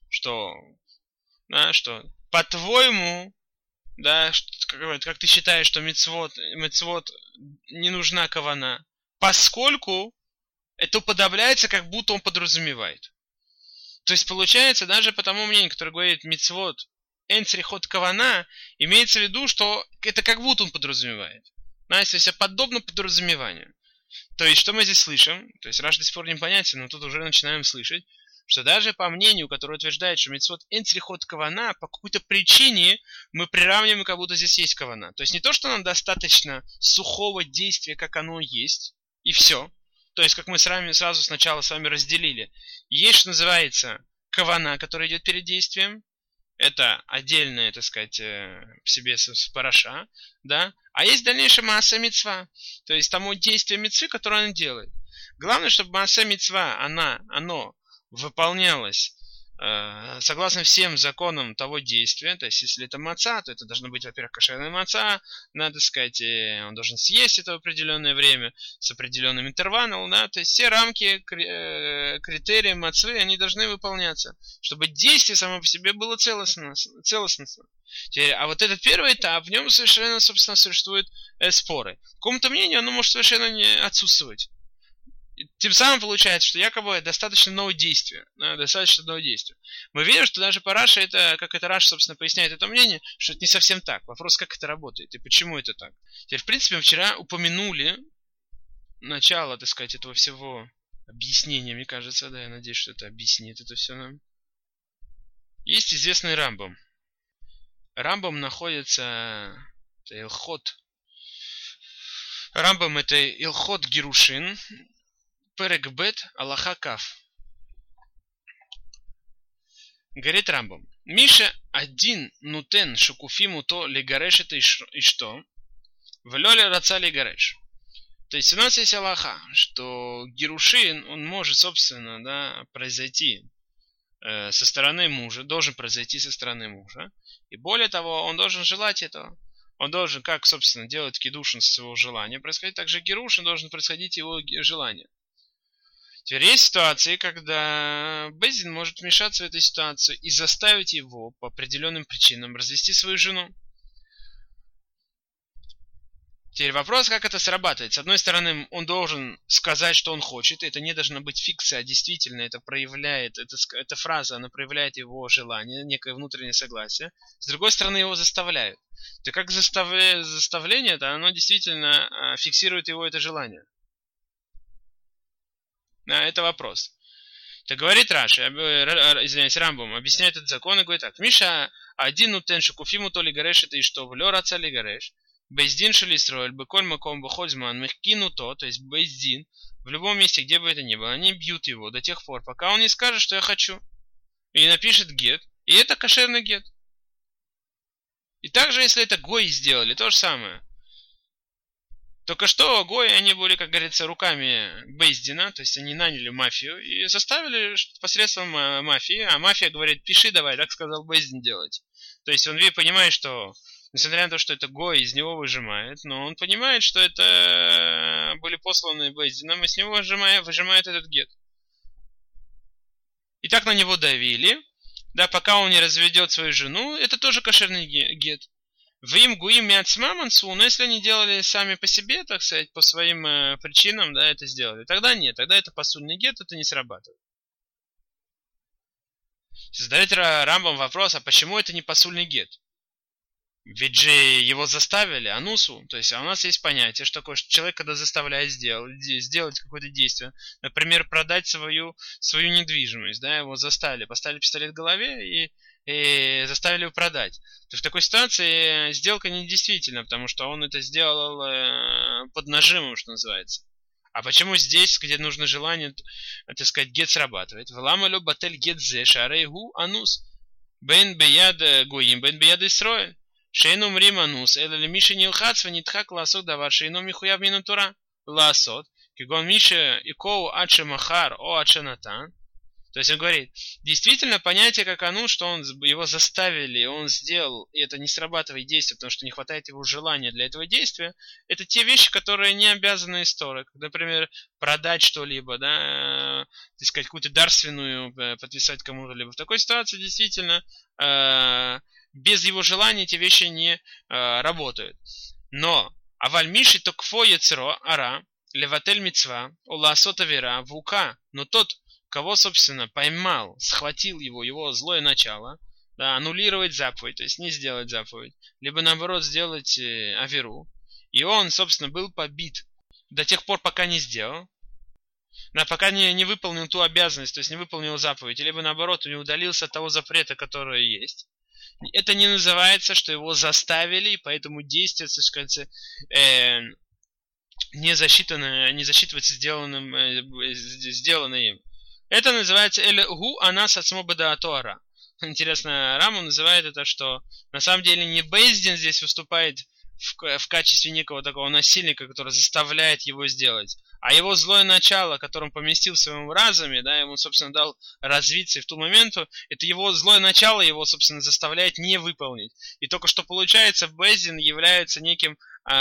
что, да, что по-твоему, да, как ты считаешь, что мицвот не нужна кавана, поскольку это уподобляется, как будто он подразумевает. То есть получается, даже по тому мнению, которое говорит мицвот эн црихот кавана, имеется в виду, что это как будто он подразумевает. Знаете, то есть подобно подразумеванию. То есть, что мы здесь слышим? То есть, Раш до сих пор непонятен, но тут уже начинаем слышать, что даже по мнению, которое утверждает, что мицвот эн црихот кавана, по какой-то причине мы приравниваем, как будто здесь есть кавана. То есть, не то, что нам достаточно сухого действия, как оно есть, и все. То есть, как мы сразу сначала с вами разделили. Есть, что называется, кавана, которая идет перед действием. Это отдельная, так сказать, в себе параша, да. А есть дальнейшая маасе мицва. То есть, тому действие мицвы, которое он делает. Главное, чтобы маасе мицва, оно выполнялось согласно всем законам того действия. То есть, если это маца, то это должно быть, во-первых, кошерная маца. Надо сказать, он должен съесть это в определенное время с определенным интервалом. Да? То есть, все рамки, критерии мацвы, они должны выполняться, чтобы действие само по себе было целостно. А вот этот первый этап, в нем совершенно, собственно, существуют споры. По какому-то мнению, оно может совершенно не отсутствовать. Тем самым получается, что якобы достаточно нового действия. Мы видим, что даже по Раши, это, как это Раши, собственно, поясняет это мнение, что это не совсем так. Вопрос, как это работает и почему это так. Теперь, в принципе, мы вчера упомянули начало, так сказать, этого всего объяснения, мне кажется, да, я надеюсь, что это объяснит это все нам. Есть известный Рамбам. Рамбам находится, это Илхот. Рамбам это Илхот Герушин. Перек бет Аллаха Каф. Говорит Рамбам. Миша один нутен шукуфиму то лигареш это и что? В лёле раца лигареш. То есть у нас есть Аллаха, что Герушин, он может, собственно, да, произойти со стороны мужа, должен произойти со стороны мужа. И более того, он должен желать этого. Он должен, как, собственно, делать кидушин с своего желания происходить, так же Герушин должен происходить его желание. Теперь есть ситуации, когда Бейдин может вмешаться в эту ситуацию и заставить его по определенным причинам развести свою жену. Теперь вопрос, как это срабатывает. С одной стороны, он должен сказать, что он хочет. Это не должна быть фикция, а действительно это проявляет, эта фраза, она проявляет его желание, некое внутреннее согласие. С другой стороны, его заставляют. То как заставление, это оно действительно фиксирует его это желание. Это вопрос. Так говорит Раши, извиняюсь, Рамбам, объясняет этот закон и говорит так. Миша один нутен шукуфиму то ли гареш, это и что? В лё раца ли гареш? Бейздин шалистроэль, беколь маком бахользман, мехкину то есть бейздин, в любом месте, где бы это ни было, они бьют его до тех пор, пока он не скажет, что я хочу. И напишет гет. И это кошерный гет. И также, если это гои сделали, то же самое. Только что гои, они были, как говорится, руками Бейздина, то есть они наняли мафию и заставили посредством мафии, а мафия говорит, пиши давай, так сказал Бейздин делать. То есть он понимает, что, несмотря на то, что это гой из него выжимает, но он понимает, что это были посланы Бейздином, и с него выжимает этот гет. И так на него давили, да, пока он не разведет свою жену, это тоже кошерный гет. В им гуим мяцма мансу, но если они делали сами по себе, так сказать, по своим причинам, да, это сделали, тогда нет, тогда это посульный гет, это не срабатывает. Задает Рамбам вопрос, а почему это не посульный гет? Ведь же его заставили, анусу, то есть у нас есть понятие, что такое, что человек, когда заставляет сделать какое-то действие, например, продать свою недвижимость, да, его заставили, поставили пистолет в голове и заставили его продать. То в такой ситуации сделка недействительна, потому что он это сделал под нажимом, что называется. А почему здесь, где нужно желание, так сказать, гет срабатывает? Вламалю батель гет зе шарейгу анус. Бен беяд гоим, бен беяд Исроэль. Шейну мрим анус, эле лемиши нилхац венитхак ласот давар шейну михуяв минутура. Ласот. Кигон миша икоу аче махар о аче натан. То есть он говорит, действительно понятие как анун, что он, его заставили, он сделал, и это не срабатывает действие, потому что не хватает его желания для этого действия, это те вещи, которые не обязаны истории. Например, продать что-либо, да, так сказать, какую-то дарственную подписать кому-то, либо в такой ситуации действительно без его желания эти вещи не работают. Но аваль миши токфо яцеро ара леватель мицва уласот авера вука, но тот, кого, собственно, поймал, схватил его злое начало, да, аннулировать заповедь, то есть не сделать заповедь, либо наоборот сделать аверу, и он, собственно, был побит до тех пор, пока не сделал, да, пока не выполнил ту обязанность, то есть не выполнил заповедь, либо наоборот, не удалился от того запрета, который есть. Это не называется, что его заставили, и поэтому действие, так сказать, не засчитывается сделанное им. Это называется эль-гу анас ацмо бадаатора. Интересно, Раму называет это, что на самом деле не Бейздин здесь выступает в качестве некого такого насильника, который заставляет его сделать, а его злое начало, которое он поместил в своем разуме, да, ему, собственно, дал развиться, и в тот момент это его злое начало его, собственно, заставляет не выполнить. И только что получается, Бейздин является неким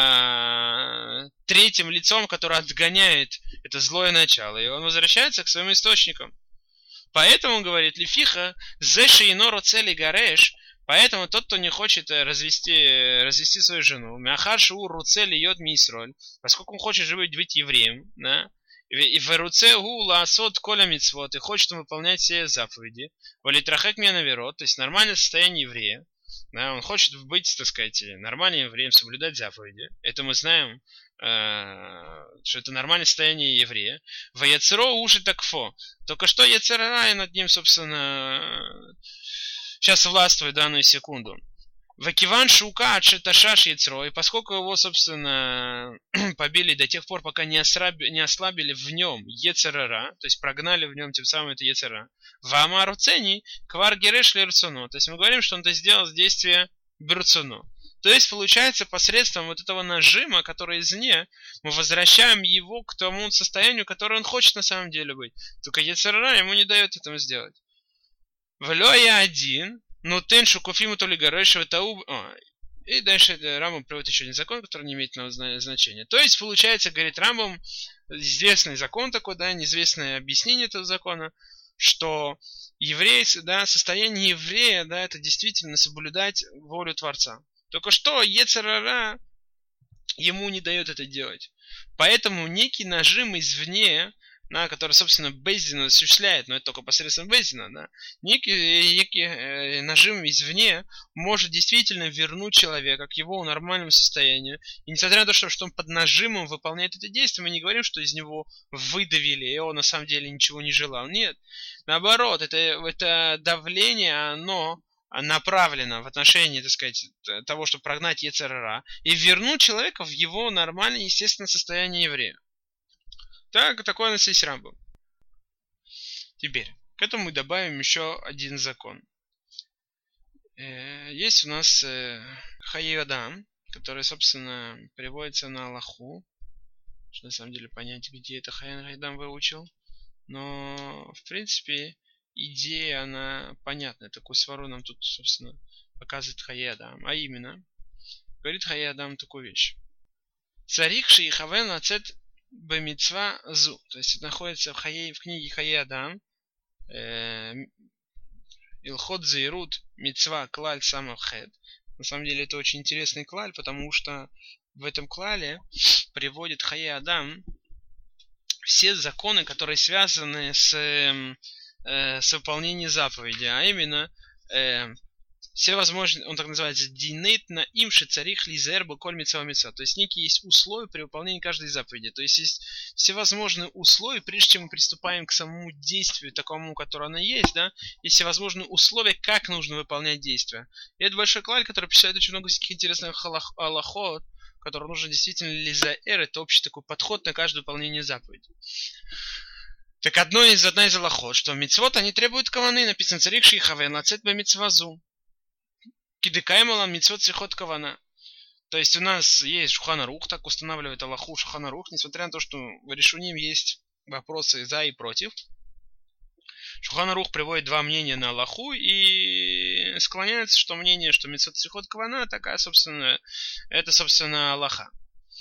третьим лицом, который отгоняет это злое начало, и он возвращается к своим источникам. Поэтому он говорит, лифиха зеши иноро цели гареш, поэтому тот, кто не хочет развести свою жену, мяхар шур руцели йод мисроль, поскольку он хочет быть евреем, да, и в руце гу лаасот коля мицвот, и хочет выполнять все заповеди, валитрахек менаверот, то есть нормальное состояние еврея, да, он хочет быть, так сказать, нормальным евреем, соблюдать заповеди. Это мы знаем, что это нормальное состояние еврея. Ваяцеро уши такфо. Только что яцерара над ним, собственно, сейчас властвует данную секунду. Вакиван шука отшиташаш яцеро. И поскольку его, собственно, побили до тех пор, пока не ослабили в нем яцерара, то есть прогнали в нем тем самым это яцера. Вамару цени квар гереш лерцуно. То есть мы говорим, что он это сделал с действия берцуно. То есть, получается, посредством вот этого нажима, который извне, мы возвращаем его к тому состоянию, которое он хочет на самом деле быть. Только яцерара ему не дает этому сделать. Влё я один, но тен шукуфиму то ли горэшева тау... И дальше Рамбам приводит еще один закон, который не имеет значения. То есть, получается, говорит Рамбам, известный закон такой, да, неизвестное объяснение этого закона, что еврей, да, состояние еврея, да, это действительно соблюдать волю Творца. Только что Ецер-ара ему не дает это делать. Поэтому некий нажим извне, да, который, собственно, Бейздин осуществляет, но это только посредством Бейздина, да, некий нажим извне может действительно вернуть человека к его нормальному состоянию. И несмотря на то, что он под нажимом выполняет это действие, мы не говорим, что из него выдавили, и он на самом деле ничего не желал. Нет. Наоборот, это давление, оно направлено в отношении, так сказать, того, чтобы прогнать Ецер-ара и вернуть человека в его нормальное, естественное состояние еврея. Так, такое у нас есть Рамбам. Теперь, к этому мы добавим еще один закон. Есть у нас Хайадам, который, собственно, приводится на Аллаху, что на самом деле понять, где это Хайадам выучил. Но, в принципе, идея, она понятна. Такую свару нам тут, собственно, показывает Хайадам. А именно, говорит Хайадам такую вещь. Царих шиихавен лацет бемицва зу. То есть это находится в книге Хайадам. Илхот заирут мицва клаль самахед. На самом деле это очень интересный клаль, потому что в этом клале приводит Хайадам все законы, которые связаны с выполнением заповеди, а именно все возможные, он так называется, динейт на имши царих лизер баколь мицва мицва. То есть некие есть условия при выполнении каждой заповеди. То есть есть всевозможные условия, прежде чем мы приступаем к самому действию, такому, которое оно есть, да, есть всевозможные условия, как нужно выполнять действие. И это большой клаль, который писает очень много всяких интересных аллахот, который нужно действительно лизаэр, это общий такой подход на каждое выполнение заповеди. Так одна из аллахот, что мицвот, они требуют каваны, написано царих шихавен лацет бе мицвазу. Кидекаймалам мицвот цихот кавана. То есть у нас есть Шулхан Арух, так устанавливает Аллаху Шулхан Арух, несмотря на то, что в Решуним есть вопросы за и против. Шулхан Арух приводит два мнения на Аллаху и склоняется, что мнение, что мицвот срихот кавана, такая, собственно, это, собственно, Аллаха.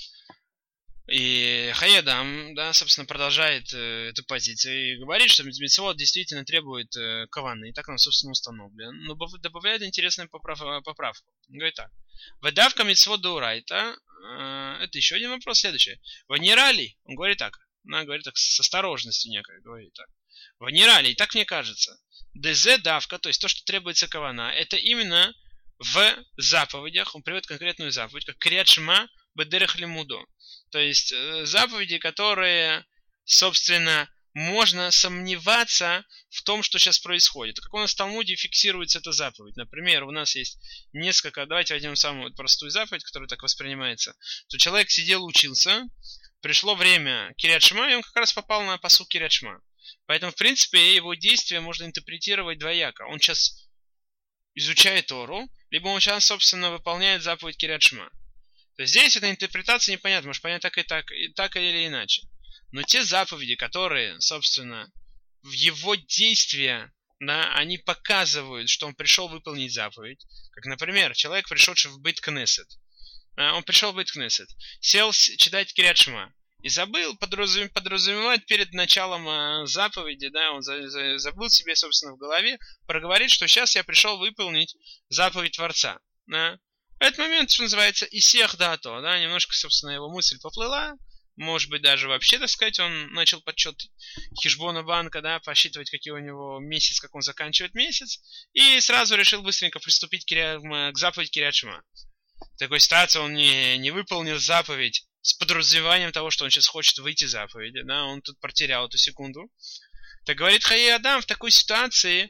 И Хаядам, да, собственно, продолжает эту позицию и говорит, что мицвот действительно требует каваны, и так он, собственно, установлен. Но добавляет интересную поправку. Он говорит так. Выдавка мицвот деорайта, это еще один вопрос, следующий. Ванирали, он говорит так, с осторожностью некой, говорит так. Ванирали, и так мне кажется. ДЗ давка, то есть то, что требуется кавана, это именно в заповедях, он приводит конкретную заповедь, как Криат Шма бедерех лимудо. То есть заповеди, которые, собственно, можно сомневаться в том, что сейчас происходит. Как у нас в Талмуде фиксируется эта заповедь. Например, у нас есть несколько, давайте возьмем самую простую заповедь, которая так воспринимается, что человек сидел, учился, пришло время Криат Шма, и он как раз попал на пасук Криат Шма. Поэтому, в принципе, его действия можно интерпретировать двояко. Он сейчас изучает Тору, либо он сейчас, собственно, выполняет заповедь Криат Шма. То есть здесь эта интерпретация непонятна, может понять так и так или иначе. Но те заповеди, которые, собственно, в его действия, да, они показывают, что он пришел выполнить заповедь. Как, например, человек, пришедший в Бейт Кнесет. Он пришел в Бейт Кнесет, сел читать Криат Шма и забыл подразумевать перед началом заповеди, да, он забыл себе, собственно, в голове проговорить, что сейчас я пришел выполнить заповедь Творца. Да. В этот момент, что называется, исех дато, да, немножко, собственно, его мысль поплыла, может быть, даже вообще, так сказать, он начал подсчет хижбона банка, да, посчитывать, какой у него месяц, как он заканчивает месяц, и сразу решил быстренько приступить к заповеди Криат Шма. В такой ситуации он не выполнил заповедь с подразумеванием того, что он сейчас хочет выйти из заповеди, да, он тут потерял эту секунду. Так говорит Хай Адам, в такой ситуации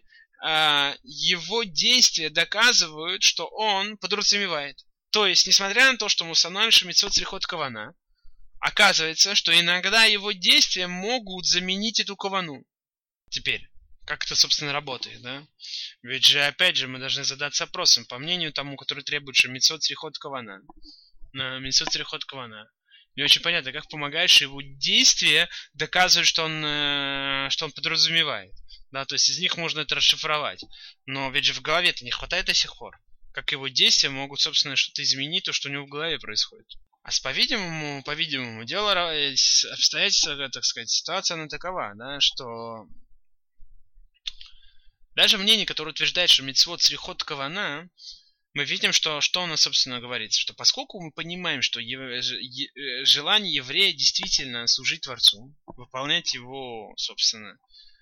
его действия доказывают, что он подразумевает. То есть, несмотря на то, что мы устанавливаем, что мицвот срихот кавана, оказывается, что иногда его действия могут заменить эту кавану. Теперь, как это, собственно, работает, да? Ведь же, опять же, мы должны задаться вопросом, по мнению тому, который требует, что мицвот срихот кавана, не очень понятно, как помогает, что его действия доказывают, что он подразумевает. Да, то есть из них можно это расшифровать. Но ведь же в голове-то не хватает до сих пор. Как его действия могут, собственно, что-то изменить, то, что у него в голове происходит. А по-видимому, дело обстоятельства, так сказать, ситуация она такова, да, что даже мнение, которое утверждает, что мицвот срихот кавана, мы видим, что у нас, собственно, говорится, что поскольку мы понимаем, что желание еврея действительно служить Творцу, выполнять его, собственно,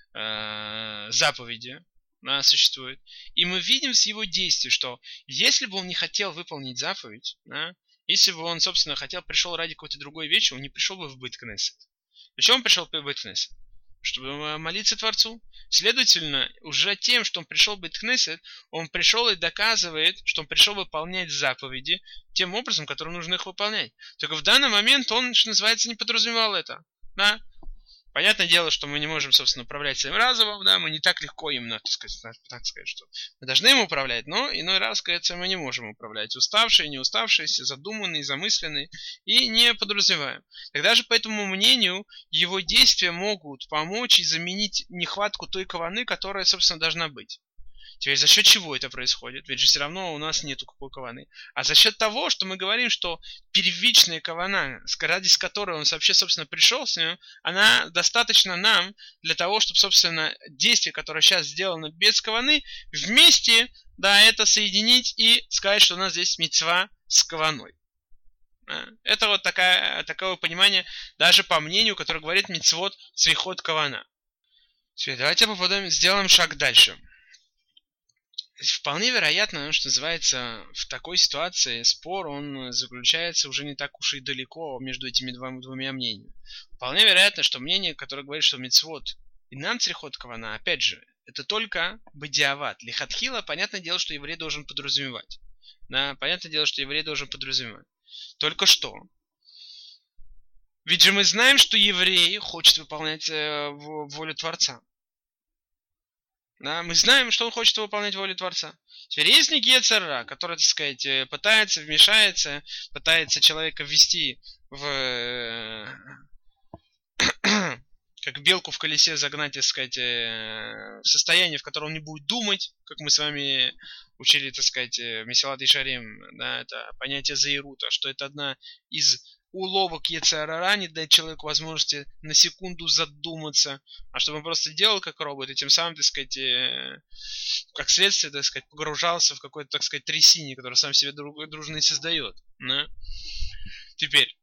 заповеди, существует, и мы видим с его действий, что если бы он не хотел выполнить заповедь, если бы он, собственно, пришел ради какой-то другой вещи, он не пришел бы в Бейт Кнесет. Зачем он пришел в Бейт Кнесет? Чтобы молиться Творцу. Следовательно, уже тем, что он пришел в Бейт Кнесет, он пришел и доказывает, что он пришел выполнять заповеди тем образом, которым нужно их выполнять. Только в данный момент он, что называется, не подразумевал это. Да? Понятное дело, что мы не можем, собственно, управлять своим разумом, да, мы не так легко им, так сказать, что мы должны им управлять, но иной раз, кажется, мы не можем управлять. Уставшие, не уставшие, задуманные, замысленные, и не подразумеваем. Тогда же, по этому мнению, его действия могут помочь и заменить нехватку той каваны, которая, собственно, должна быть. Теперь за счет чего это происходит? Ведь же все равно у нас нету какой каваны. А за счет того, что мы говорим, что первичная кавана, ради которой он вообще, собственно, пришел с ней, она достаточно нам для того, чтобы, собственно, действие, которое сейчас сделано без каваны, вместе, да, это соединить и сказать, что у нас здесь мицва с каваной. Это вот такое понимание, даже по мнению, которое говорит мицвот срихот кавана. Теперь давайте сделаем шаг дальше. Вполне вероятно, что называется, в такой ситуации спор, он заключается уже не так уж и далеко между этими двумя мнениями. Вполне вероятно, что мнение, которое говорит, что мицвот и нам срихот кавана, опять же, это только бадиават. Лихатхила, понятное дело, что еврей должен подразумевать. Да, понятное дело, что еврей должен подразумевать. Только что? Ведь же мы знаем, что еврей хочет выполнять волю Творца. Да, мы знаем, что он хочет выполнять волю Творца. Теперь есть Йецер ара, который, так сказать, вмешается, пытается человека ввести в как белку в колесе загнать, так сказать, в состояние, в котором он не будет думать, как мы с вами учили, так сказать, Месилат Ишарим, да, это понятие заирута, что это одна из уловок Йецер ара, не дать человеку возможности на секунду задуматься, а чтобы он просто делал как робот, и тем самым, так сказать, как следствие, так сказать, погружался в какой-то, так сказать, трясине, который сам себе дружно и создает. Да? Теперь.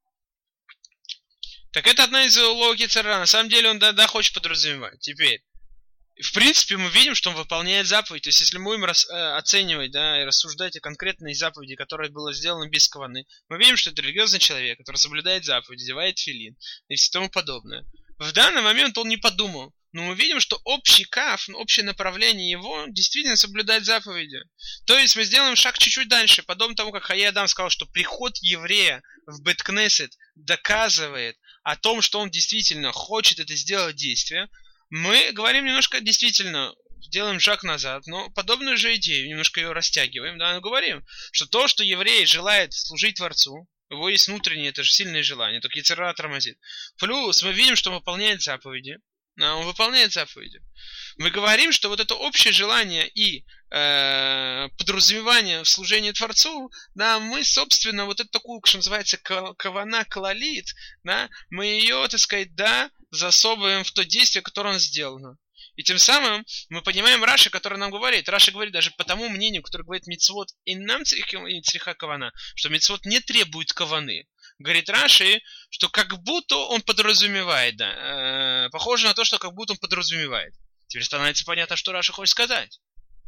Так это одна из уловок Йецер ара. На самом деле он да хочет подразумевать. Теперь. В принципе, мы видим, что он выполняет заповедь. То есть, если мы будем оценивать, да, и рассуждать о конкретной заповеди, которая была сделана без каваны, мы видим, что это религиозный человек, который соблюдает заповедь, одевает филин и все тому подобное. В данный момент он не подумал. Но мы видим, что общий каф, общее направление его действительно соблюдает заповеди. То есть мы сделаем шаг чуть-чуть дальше. Подобно тому, как Хайя Адам сказал, что приход еврея в Бет-Кнесет доказывает о том, что он действительно хочет это сделать действие. Мы говорим немножко, действительно, делаем шаг назад, но подобную же идею, немножко ее растягиваем, да, но говорим, что то, что еврей желает служить Творцу, у него есть внутреннее, это же сильное желание, только Йецер ара тормозит. Плюс мы видим, что он выполняет заповеди, да, он выполняет заповеди. Мы говорим, что вот это общее желание и подразумевание в служении Творцу, да, мы, собственно, вот эту такую, что называется, кавана клалит, да, мы ее, так сказать, да, засовываем в то действие, которое он сделано. И тем самым мы понимаем Раши, который нам говорит. Раши говорит даже по тому мнению, которое говорит мицвот и нам цриха кавана, что мицвот не требует каваны. Говорит Раши, что как будто он подразумевает, да, похоже на то, что как будто он подразумевает. Теперь становится понятно, что Раши хочет сказать.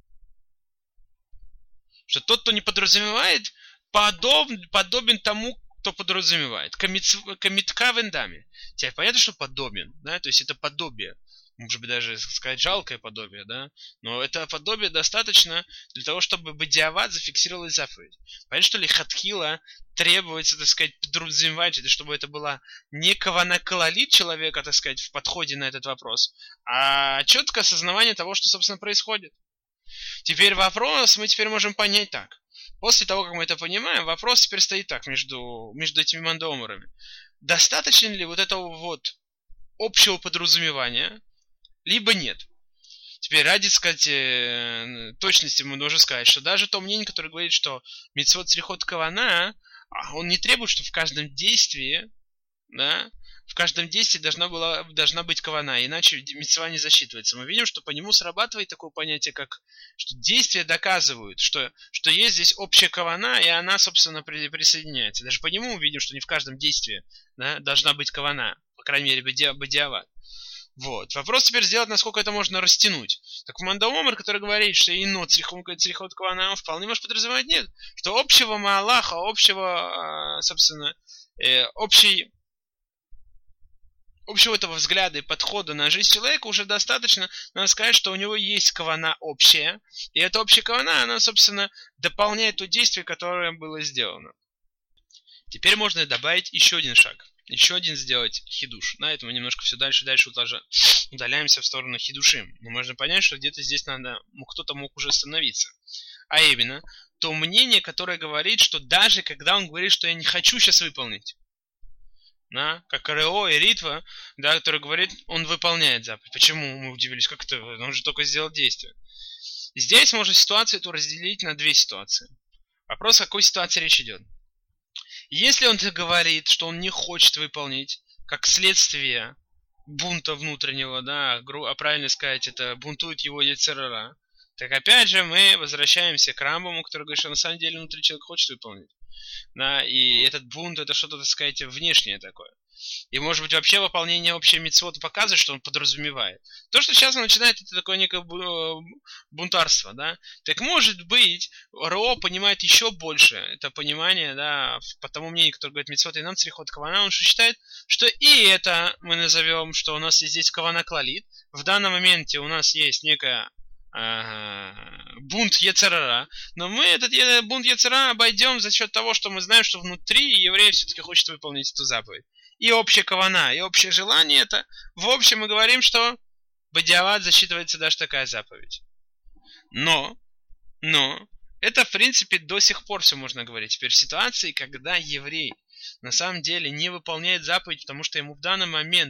Что тот, кто не подразумевает, подобен тому, кто подразумевает. Камитка в эндаме. Теперь понятно, что подобен, да, то есть это подобие. Может быть, даже сказать жалкое подобие, да, но это подобие достаточно для того, чтобы бадиават зафиксировалась заповедь. Понятно, что лихатхила требуется, так сказать, подразумевать, чтобы это была не кавана калалит человека, так сказать, в подходе на этот вопрос, а четкое осознавание того, что, собственно, происходит. Теперь вопрос мы теперь можем понять так. После того, как мы это понимаем, вопрос теперь стоит так между этими мандомерами. Достаточно ли вот этого вот общего подразумевания, либо нет? Теперь ради, сказать, точности мы должны сказать, что даже то мнение, которое говорит, что мицвот црихот кавана, он не требует, что в каждом действии, да, в каждом действии должна быть кавана, иначе мицва не засчитывается. Мы видим, что по нему срабатывает такое понятие, как что действия доказывают, что есть здесь общая кавана, и она, собственно, присоединяется. Даже по нему мы видим, что не в каждом действии, да, должна быть кавана, по крайней мере, бадиават. Вот. Вопрос теперь сделать, насколько это можно растянуть. Так Манда Омар, который говорит, что ино црихот кавана, он вполне может подразумевать нет, что общего маалаха, общего, собственно, общего этого взгляда и подхода на жизнь человека уже достаточно, надо сказать, что у него есть кавана общая, и эта общая кавана, она, собственно, дополняет то действие, которое было сделано. Теперь можно добавить еще один шаг. Еще один сделать хидуш. На этом мы немножко все дальше удаляемся в сторону хидушим. Но можно понять, что где-то здесь кто-то мог уже остановиться. А именно, то мнение, которое говорит, что даже когда он говорит, что я не хочу сейчас выполнить, да, как Рео и Ритва, да, который говорит, он выполняет заповедь. Почему? Мы удивились, как это? Он же только сделал действие. И здесь можно ситуацию эту разделить на две ситуации. Вопрос, о какой ситуации речь идет. Если он говорит, что он не хочет выполнить, как следствие бунта внутреннего, да, а правильно сказать, это бунтует его Йецер ара, так опять же мы возвращаемся к Рамбаму, который говорит, что на самом деле внутри человек хочет выполнить. Да, и этот бунт это что-то, так сказать, внешнее такое. И может быть вообще выполнение общей мицвота показывает, что он подразумевает. То, что сейчас он начинает, это такое некое бунтарство, да. Так может быть, РО понимает еще больше это понимание, да, по тому мнению, которое говорит мицвот и нам црихот кавана, он считает, что и это мы назовем, что у нас есть здесь кавана клалит. В данном моменте у нас есть некая бунт Йецер ара, но мы этот бунт Йецер ара обойдем за счет того, что мы знаем, что внутри еврей все-таки хочет выполнить эту заповедь. И общая кавана, и общее желание это, в общем мы говорим, что бадиават засчитывается даже такая заповедь. Но, это в принципе до сих пор все можно говорить. Теперь в ситуации, когда еврей на самом деле не выполняет заповедь, потому что ему в данный момент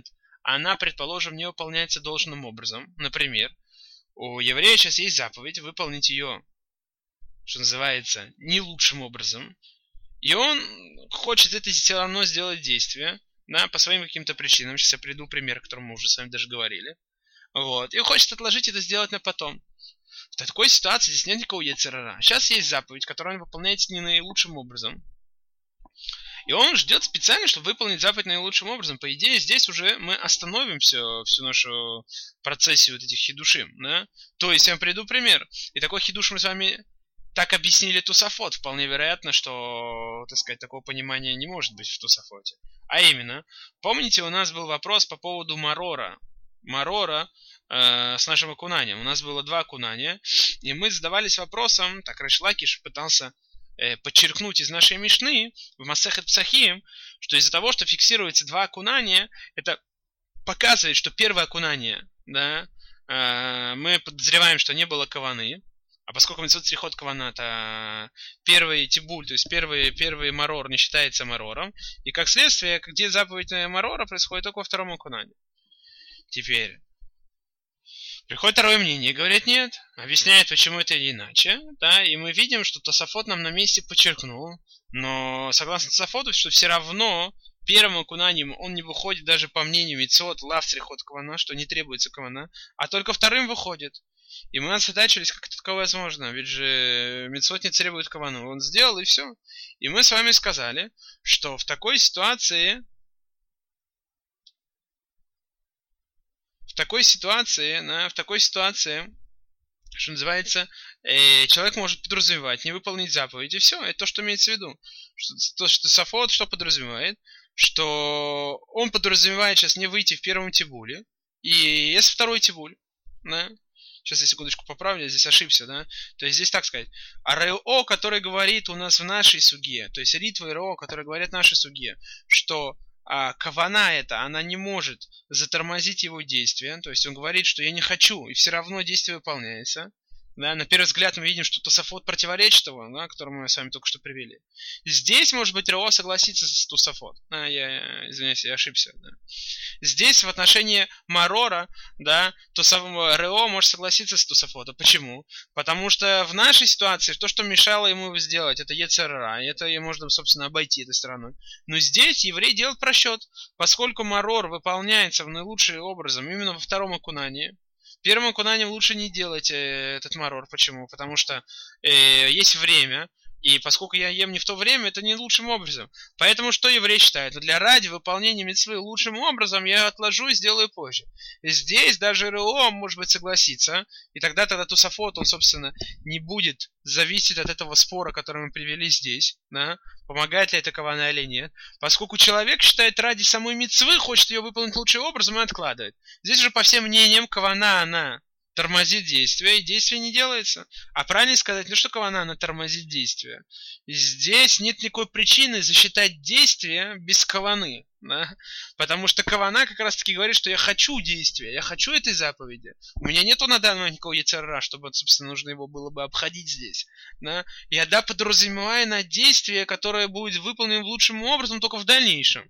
она, предположим, не выполняется должным образом. Например, у еврея сейчас есть заповедь выполнить ее, что называется, не лучшим образом. И он хочет это все равно сделать действие, да, по своим каким-то причинам. Сейчас я приведу пример, о котором мы уже с вами даже говорили. Вот. И хочет отложить это сделать на потом. В такой ситуации здесь нет никакого йецер ара. Сейчас есть заповедь, которую он выполняет не наилучшим образом. И он ждет специально, чтобы выполнить заповедь наилучшим образом. По идее, здесь уже мы остановим всю нашу процессию вот этих хидушим. Да? То есть, я вам приведу пример. И такой хидуш мы с вами так объяснили Тосафот. Вполне вероятно, что, так сказать, такого понимания не может быть в Тосафоте. А именно, помните, у нас был вопрос по поводу марора. Марора с нашим окунанием. У нас было 2 окунания. И мы задавались вопросом, так Рейш Лакиш пытался подчеркнуть из нашей Мишны в Масехет Псахим, что из-за того, что фиксируется 2 окунания, это показывает, что первое окунание, да, мы подозреваем, что не было каваны, а поскольку мицвот срихот кавана, то первый тибуль, то есть первый марор не считается марором, и как следствие, где заповедь марора происходит только во втором окунании. Теперь приходит второе мнение, говорит нет, объясняет, почему это иначе, да, и мы видим, что Тосафот нам на месте подчеркнул, но согласно Тосафоту, что все равно первым окунанием он не выходит даже по мнению мицвот лав срихот кавана, что не требуется кавана, а только вторым выходит. И мы озадачились, как это такое возможно, ведь же мицвот не требует кавану, он сделал и все. И мы с вами сказали, что в такой ситуации, что называется, человек может подразумевать, не выполнить заповедь, и все, это то, что имеется в виду. То, что Тосафот что подразумевает? Что он подразумевает сейчас не выйти в первом тибуле, и есть второй тибуль, да? Сейчас я секундочку поправлю, я здесь ошибся, да? То есть здесь так сказать. А РО, который говорит у нас в нашей суге, то есть Ритва и РО, который говорят в нашей суге, что кавана эта, она не может затормозить его действие. То есть он говорит, что я не хочу, и все равно действие выполняется. Да, на первый взгляд мы видим, что Тосафот противоречит того, да, который мы с вами только что привели. Здесь, может быть, РО согласится с Тосафот. Я извиняюсь, я ошибся. Да. Здесь в отношении марора, да, РО может согласиться с Тосафотом. Почему? Потому что в нашей ситуации то, что мешало ему сделать, это йецер ара, и это можно, собственно, обойти этой стороной. Но здесь еврей делает просчет, поскольку марор выполняется в наилучшим образом именно во втором окунании. Первым окунанием лучше не делать этот марор. Почему? Потому что есть время, и поскольку я ем не в то время, это не лучшим образом. Поэтому что еврей считает? Ради выполнения мицвы лучшим образом я отложу и сделаю позже. И здесь даже РО, может быть, согласится, и тогда Тосафот, он, собственно, не будет зависеть от этого спора, который мы привели здесь, да? Помогает ли это кавана или нет. Поскольку человек считает ради самой мицвы, хочет ее выполнить лучшим образом и откладывает. Здесь же по всем мнениям кавана, она тормозит действие, и действие не делается. А правильно сказать, что кавана, она тормозит действие. И здесь нет никакой причины засчитать действие без каваны. Да? Потому что кавана как раз таки говорит, что я хочу действия, я хочу этой заповеди. У меня нету на данный момент никакого йецер ара, чтобы, собственно, нужно его было бы обходить здесь. Да? Я подразумеваю на действие, которое будет выполнено лучшим образом только в дальнейшем.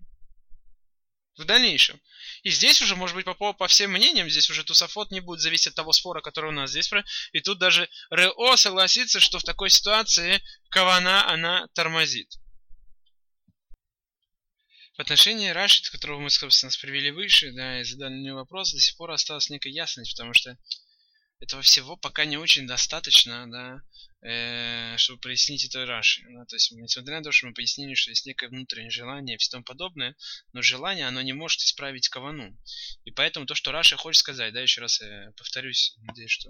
В дальнейшем. И здесь уже, может быть, по всем мнениям, здесь уже Тосафот не будет зависеть от того спора, который у нас здесь. И тут даже РО согласится, что в такой ситуации кавана, она тормозит. В отношении Раши, которого мы, собственно, привели выше, да, и задали на него вопрос, до сих пор осталась некая ясность, потому что этого всего пока не очень достаточно, да, чтобы прояснить это Раши. Да, то есть, несмотря на то, что мы пояснили, что есть некое внутреннее желание и все тому подобное, но желание, оно не может исправить кавану. И поэтому то, что Раши хочет сказать, да, еще раз я повторюсь, надеюсь, что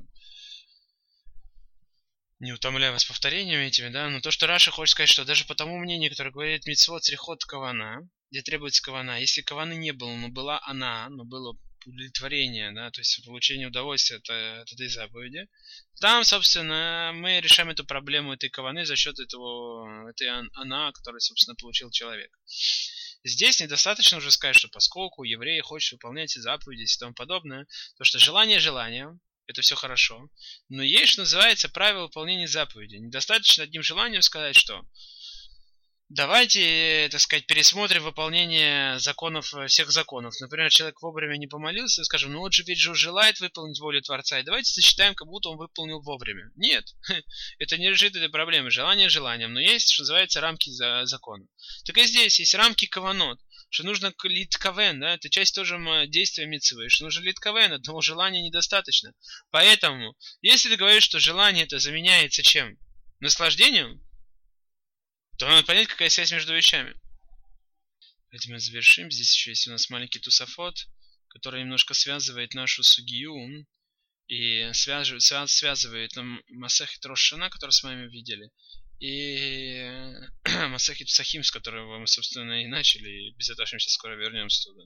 не утомляю вас повторениями этими, да, но то, что Раши хочет сказать, что даже по тому мнению, которое говорит мицвот срихот кавана, где требуется кавана, если каваны не было, но была она, но было удовлетворение, да, то есть получение удовольствия от этой заповеди, там, собственно, мы решаем эту проблему этой каваны за счет этой она, которую, собственно, получил человек. Здесь недостаточно уже сказать, что поскольку евреи хочет выполнять эти заповеди и тому подобное, то что желание желанием, это все хорошо, но есть, что называется, правило выполнения заповеди. Недостаточно одним желанием сказать, что давайте, так сказать, пересмотрим выполнение законов, всех законов. Например, человек вовремя не помолился, скажем, ну вот же ведь же желает выполнить волю Творца, и давайте засчитаем, как будто он выполнил вовремя. Нет, это не решит этой проблемы. Желание желанием, но есть, что называется, рамки закона. Так и здесь есть рамки каванот, что нужно литкавен, да, это часть тоже действия мицвы, что нужно литкавен, одного желания недостаточно. Поэтому, если ты говоришь, что желание это заменяется чем? Наслаждением, то надо понять, какая связь между вещами. Этим мы завершим. Здесь еще есть у нас маленький тусафот, который немножко связывает нашу сугию и связывает Масехет Рош Шана, который с вами видели, и Масехет Псахим, с которого мы, собственно, и начали, и без этого мы сейчас скоро вернемся туда.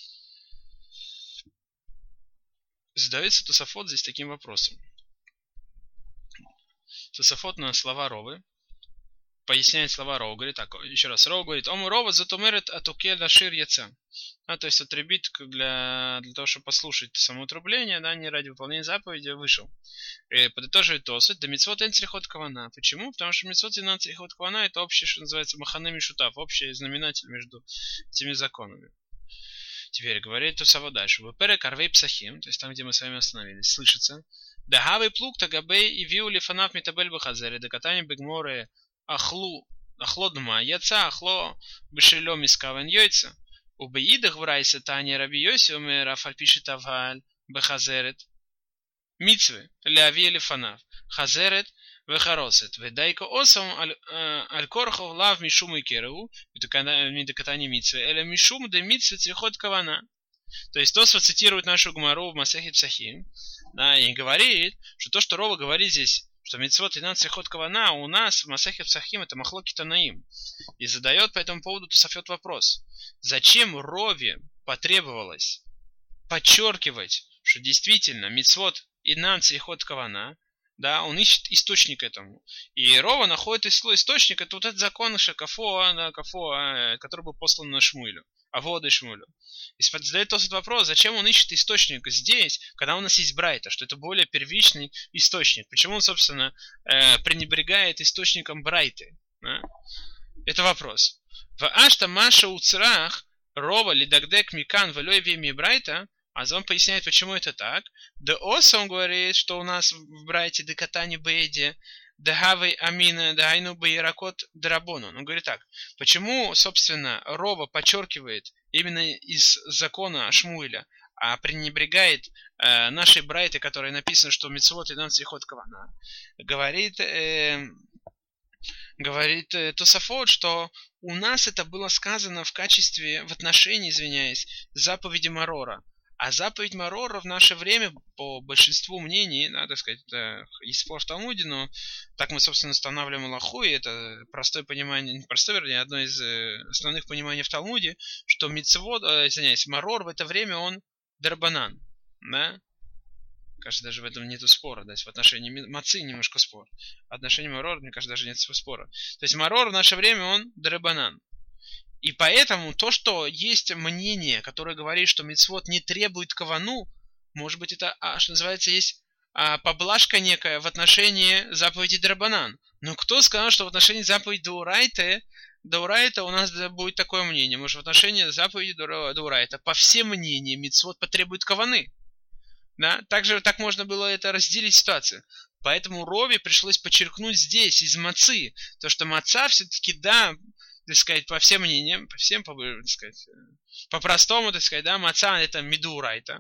Задается тусафот здесь таким вопросом. Тусафот на слова Ровы поясняет слова Рова. Говорит так, еще раз. Рова говорит, ому Рова затумерит атукель дашир яца. То есть отрубить для того, чтобы послушать самоутрубление, да, не ради выполнения заповеди, вышел. И подытоживает Тосфот, да митцвот эн црихот кавана. Почему? Потому что митцвот эн црихот кавана это общее, что называется, махане мишутав, общий знаменатель между этими законами. Теперь говорит Тосфот дальше. Вперек арвей псахим, то есть там, где мы с вами остановились, слышится. Да хавей плуг тагабей и виули фанав митабель бахазере, да катани бегморе ахло дма, яца ахло бешелё мискавен йойца. Убеидах в райсе тани раби Йоси умер афальпишит аваль бахазерет. Митцвы леави лифанав. Хазерет вехаросет. Ведайка осам аль корхов лав мишум и керу. Медокатани митцвы. Эля мишум де митцвы црихот кавана. То есть Тосфот цитирует нашу Гмару в Масехет Псахим, да, и говорит, что то, что Рова говорит здесь, что митцвот и црихот кавана у нас в Масехет Псахим это махлоки танаим. И задает по этому поводу Тосфот вопрос. Зачем Рове потребовалось подчеркивать, что действительно митцвот и црихот кавана, да, он ищет источник этому. И Рова находит источник, это вот этот закон Шакафоа, да, который был послан на Шмуилю, Авода и Шмуилю. И задает тот вопрос, зачем он ищет источник здесь, когда у нас есть Брайта, что это более первичный источник. Почему он, собственно, пренебрегает источником Брайты? Да? Это вопрос. В Ашта Маша Уцрах Рова Лидагдек Микан Валёйви Мибрайта, а он поясняет, почему это так. Да Оса он говорит, что у нас в Брайте Декатани Бейде, Дагавей Амина, Дайну Байракот Драбону. Он говорит так, почему, собственно, Рова подчеркивает именно из закона Шмуэля, а пренебрегает нашей Брайте, которой написано, что митцвот и црихот кавана. Говорит Тосафот, что у нас это было сказано в отношении, заповеди Марора. А заповедь Марора в наше время, по большинству мнений, надо сказать, это есть спор в Талмуде, но так мы, собственно, устанавливаем Алаху, и это простое понимание, вернее, одно из основных пониманий в Талмуде, что Марор в это время он дарбанан, да? Кажется, даже в этом нету спора, да, в отношении мацы немножко спор. В отношении Марора, мне кажется, даже нет спора. То есть Марор в наше время он дарбанан. И поэтому то, что есть мнение, которое говорит, что мицвот не требует кавану, может быть, это, что называется, есть поблажка некая в отношении заповеди Драбанан. Но кто сказал, что в отношении заповеди Даурайта у нас будет такое мнение? Может, в отношении заповеди Даурайта по всем мнениям мицвот потребует каваны? Да? Так можно было это разделить ситуацию. Поэтому Рове пришлось подчеркнуть здесь, из мацы, то, что маца все-таки, да, так сказать, по всем мнениям, так сказать, по-простому, так сказать, да, маца это мидурайта.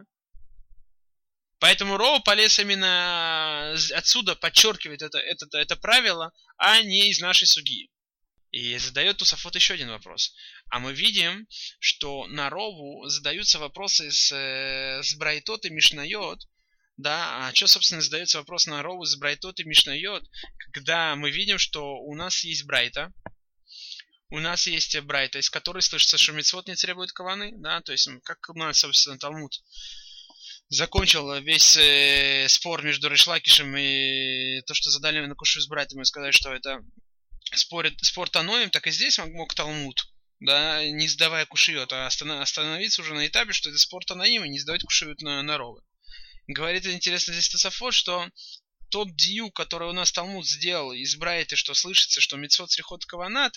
Поэтому Рова полез именно отсюда подчеркивает это правило, а не из нашей суги. И задает Тосафот еще один вопрос. А мы видим, что на Рову задаются вопросы с Брайтот и Мишнайот. Да, а что, собственно, задается вопрос на Рову с Брайтот и Мишнайот, когда мы видим, что у нас есть Брайта, у нас есть Брайта, из которой слышится, что мицвот не требует каваны, да, то есть, как у нас, собственно, Талмуд закончил весь спор между Решлакишем и то, что задали на кушу с Брайтом, и сказали, что это спор Таноим, так и здесь мог Талмуд, да, не сдавая кушиот, а остановиться уже на этапе, что это спор Таноим, и не сдавать кушиот на Ровы. Говорит интересно здесь Тосафот, что тот дию, который у нас Талмуд сделал из Брайты, что слышится, что мицвот црихот кавана там,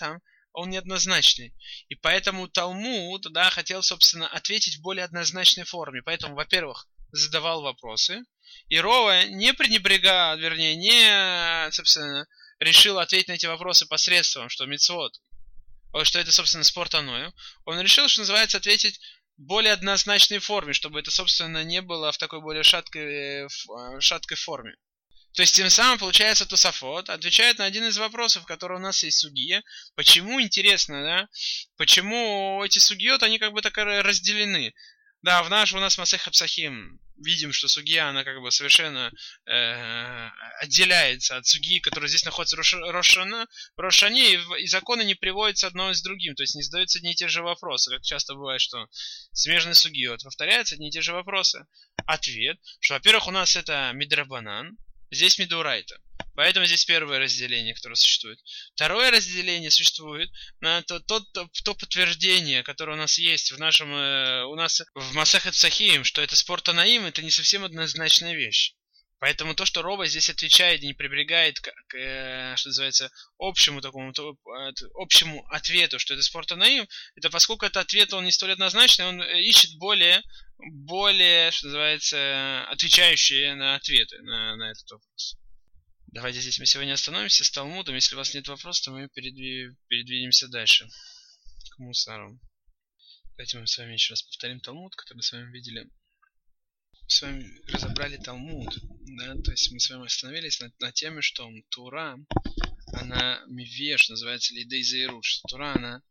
он неоднозначный. И поэтому Талмуд, да, хотел, собственно, ответить в более однозначной форме. Поэтому, во-первых, задавал вопросы. И Рова не пренебрегал, вернее, не, собственно, решил ответить на эти вопросы посредством, что мицвот, что это, собственно, спорт аною. Он решил, что называется, ответить в более однозначной форме, чтобы это, собственно, не было в такой более шаткой форме. То есть, тем самым, получается, Тосафот отвечает на один из вопросов, который у нас есть в сугье. Почему, интересно, да? Почему эти сугьет, они как бы так разделены? Да, у нас Масехет Псахим видим, что сугья, она как бы совершенно отделяется от сугьи, которая здесь находится в Рошане, и законы не приводятся одно с другим, то есть не задаются одни и те же вопросы, как часто бывает, что смежный сугьет повторяются одни и те же вопросы. Ответ, что, во-первых, у нас это Мидрабанан, здесь Мидурайта. Поэтому здесь первое разделение, которое существует. Второе разделение существует на то подтверждение, которое у нас есть у нас в Масехет Псахим, что это спорт анаим, это не совсем однозначная вещь. Поэтому то, что Рова здесь отвечает и не прибегает что называется, общему ответу, что это спорт анаим, это поскольку этот ответ, он не столь однозначный, он ищет более, что называется, отвечающие на ответы на этот вопрос. Давайте здесь мы сегодня остановимся с Талмудом. Если у вас нет вопросов, то мы передвинемся дальше к Мусару. Давайте мы с вами еще раз повторим Талмуд, который мы с вами видели. Мы с вами разобрали Талмуд. Да? То есть мы с вами остановились на теме, что Тура, она мивеш, называется Лидей Зейрут, что Тура, она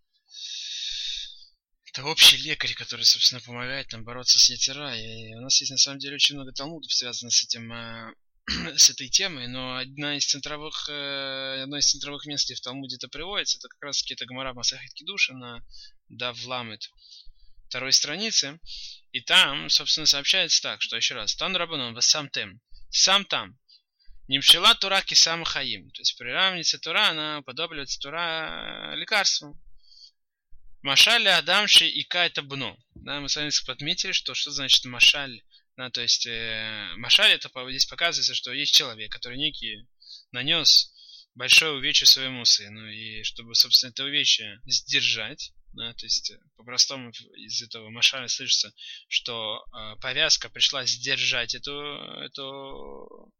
это общий лекарь, который, собственно, помогает нам бороться с Йецер-Ара. И у нас есть на самом деле очень много Талмудов, связанных с этой темой, но одно из центровых мест, где в Талмуде это приводится, это как раз таки Гемара Масехет Кидуша на Дав Ламет второй странице, и там, собственно, сообщается так, что еще раз, Тан Рабанон Васам Тем, сам там, Нимшила Тура Кисам Хаим, то есть приравнивается Тура, она уподобляется Тура лекарству. Машаль Адамши и Кайта Бно. Да, мы с вами подметили, что значит Машаль. Да, то есть Машаль, это здесь показывается, что есть человек, который некий нанес большое увечье своему сыну, и чтобы, собственно, это увечье сдержать, да, то есть по-простому из этого Машаля слышится, что повязка пришла сдержать эту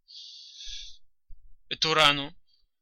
рану.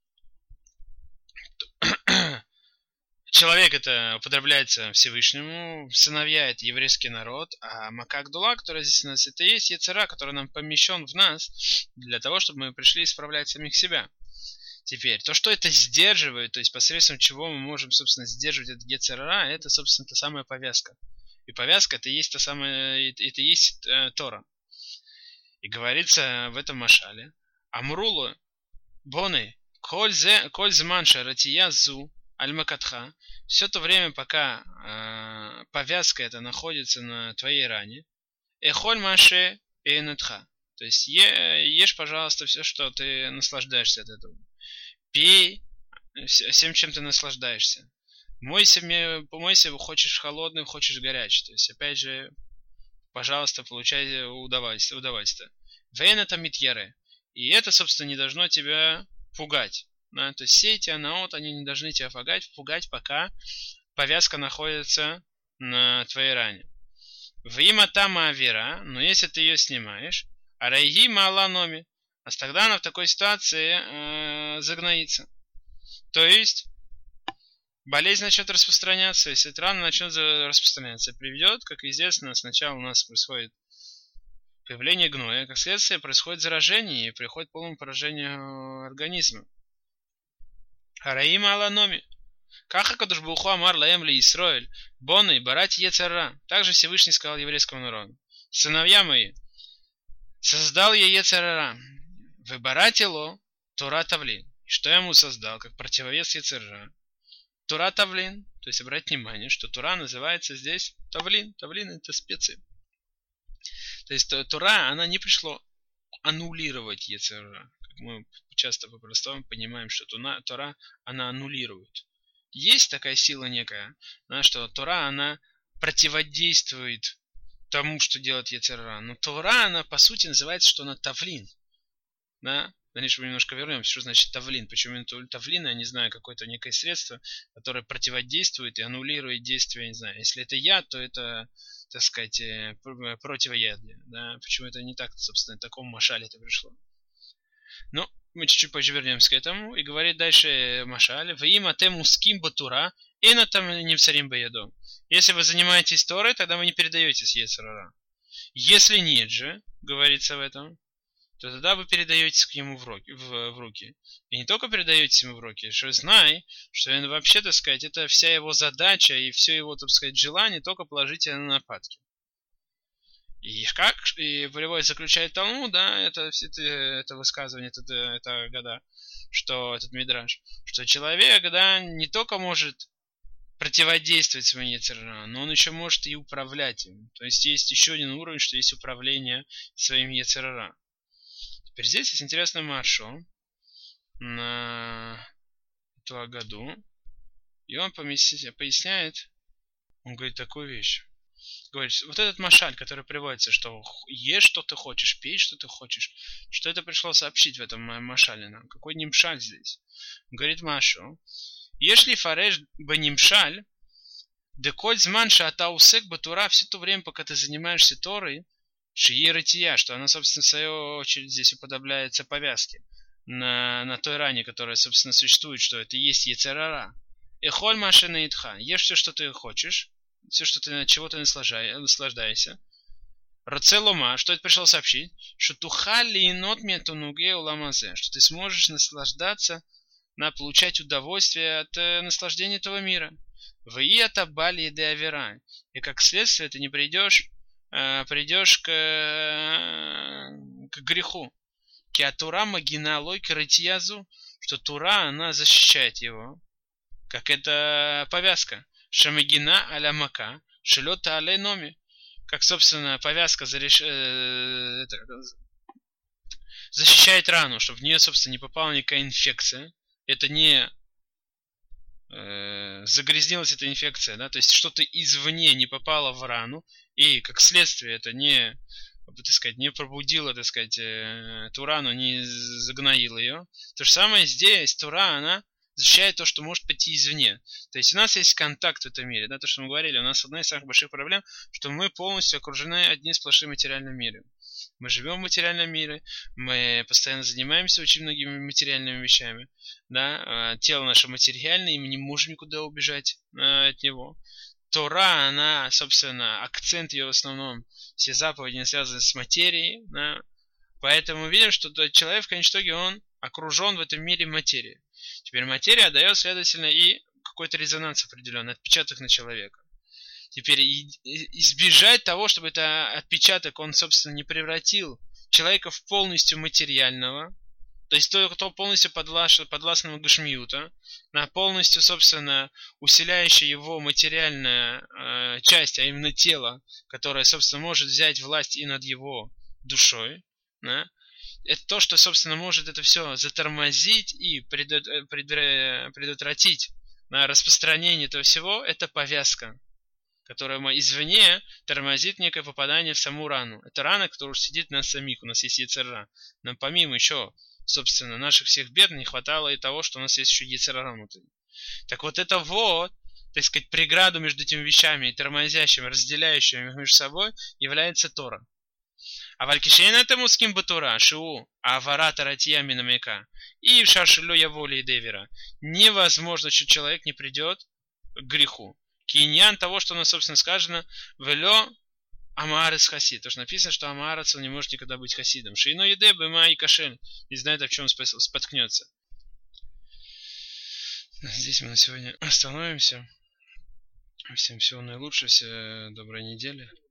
Человек это употребляется Всевышнему, сыновья это еврейский народ, а Макагдула, которая здесь у нас, это есть Йецер-Ара, который нам помещен в нас для того, чтобы мы пришли исправлять самих себя. Теперь, то, что это сдерживает, то есть посредством чего мы можем, собственно, сдерживать этот Йецер-Ара, это, собственно, та самая повязка. И повязка это есть это есть Тора. И говорится в этом Машале, Амрулу, Боны, Коль зман шаратия зу, Аль-Макатха, все то время, пока повязка эта находится на твоей ране, Эхоль Маше Эйнетха, то есть ешь, пожалуйста, все, что ты наслаждаешься от этого. Пей всем, чем ты наслаждаешься. Помойся, хочешь холодным, хочешь горячий. То есть, опять же, пожалуйста, получай удовольствие. Вейн это митьяре. И это, собственно, не должно тебя пугать. Да, то есть все эти анаот, они не должны тебя пугать, пока повязка находится на твоей ране. Вима тама авера, но если ты ее снимаешь, арайги маланоми, а тогда она в такой ситуации загноится. То есть болезнь начнет распространяться, если эта рана начнет распространяться, приведет, как известно, сначала у нас происходит появление гноя, как следствие происходит заражение и приходит к полному поражению организма. Хараима аланоми. Каха Кадуш Буху Амар Лаэм Ли Исроэль, Бонны, Барати Йецер-Ара. Также Всевышний сказал еврейскому народу: сыновья мои, создал я Йецер-Ара, вы баратило Тура Тавлин. И что я ему создал, как противовес Йецер-Ара? Тура Тавлин. То есть обратите внимание, что Тура называется здесь Тавлин. Тавлин это специи. То есть Тура, она не пришла аннулировать Йецер-Ара. Мы часто по-простому понимаем, что Тора, она аннулирует. Есть такая сила некая, да, что Тора, она противодействует тому, что делает Йецер-Ара. Но Тора, она по сути называется, что она тавлин. Да? дальше мы немножко вернемся, что значит тавлин. Почему именно тавлин, я не знаю, какое-то некое средство, которое противодействует и аннулирует действие, я не знаю. Если это яд, то это, так сказать, противоядие. Да? Почему это не так, собственно, в таком машале это пришло. Но мы чуть-чуть позже вернемся к этому. И говорит дальше Машаль. «Ваим атем уским батура, и на там не всарим баядом». Если вы занимаетесь Торой, тогда вы не передаете с Ецер-ара. Если нет же, говорится в этом, то тогда вы передаетесь к нему в руки. И не только передаетесь ему в руки, что знай, что он вообще, так сказать, это вся его задача и все его, так сказать, желание только положить на нападки. И как? И волевой заключает Талмуд, да, это высказывание, это года, что этот мидраш, что человек, да, не только может противодействовать своему Ецер-ара, но он еще может и управлять им. То есть есть еще один уровень, что есть управление своим Ецер-ара. Теперь здесь есть интересный маршал на эту году, и он поясняет, он говорит такую вещь. Говорит, вот этот машаль, который приводится, что ешь, что ты хочешь, пей, что ты хочешь, что это пришло сообщить в этом машале нам? Какой нимшаль здесь? Говорит Машу, если фареш бы нимшаль, деколь зман шаата усек батура, все то время, пока ты занимаешься Торой, шиератия, что она, собственно, в свою очередь здесь уподобляется повязке на той ране, которая, собственно, существует, что это есть Ецер-ара. Эхоль машина итха, ешь все, что ты хочешь, все, что ты, чего ты наслаждаешься. Рацелома, что это пришло сообщить? Что тухали и нот метунуге уламазе, что ты сможешь наслаждаться, получать удовольствие от наслаждения этого мира. Вы это бали и деавера. И как следствие ты не придешь к греху. Киатура магина лойка рытьязу, что Тура, она защищает его. Как это повязка. Шамагина аля мака, шелета аля номи. Как, собственно, повязка защищает рану, чтобы в нее, собственно, не попала никакая инфекция. Это не загрязнилась эта инфекция, да, то есть что-то извне не попало в рану, и как следствие это не, так сказать, не пробудило, так сказать, эту рану, не загноило ее. То же самое здесь, Тура, она защищает то, что может прийти извне. То есть у нас есть контакт в этом мире, да, то, что мы говорили, у нас одна из самых больших проблем, что мы полностью окружены одним сплошным материальным миром. Мы живем в материальном мире, мы постоянно занимаемся очень многими материальными вещами, да, тело наше материальное, и мы не можем никуда убежать от него. Тора, она, собственно, акцент ее в основном, все заповеди связаны с материей, да, поэтому мы видим, что человек в конечном итоге он окружен в этом мире материей. Теперь материя дает, следовательно, и какой-то резонанс определенный, отпечаток на человека. Теперь избежать того, чтобы этот отпечаток, он, собственно, не превратил человека в полностью материального, то есть кто полностью подвластного гашмиюта, на полностью, собственно, усиляющая его материальная часть, а именно тело, которое, собственно, может взять власть и над его душой, да? Это то, что, собственно, может это все затормозить и предотвратить распространение этого всего, это повязка, которая извне тормозит некое попадание в саму рану. Это рана, которая уже сидит на нас самих, у нас есть Ецер-ара. Нам помимо еще, собственно, наших всех бед не хватало и того, что у нас есть еще Ецер-ара внутри. Так вот это вот, так сказать, преграду между этими вещами, тормозящими, разделяющими между собой, является Тора. А валькишейна этому ским батура, шиу, авара таратия минамека, и в шаршилю я воли и девера. Невозможно, что человек не придет к греху. Киньян того, что у нас, собственно, сказано, велё амаарец хасид. То, что написано, что амаарец, он не может никогда быть хасидом. Шейно еде бема и кашель. Не знает, в чем споткнется. Здесь мы на сегодня остановимся. Всем всего наилучшего, доброй недели.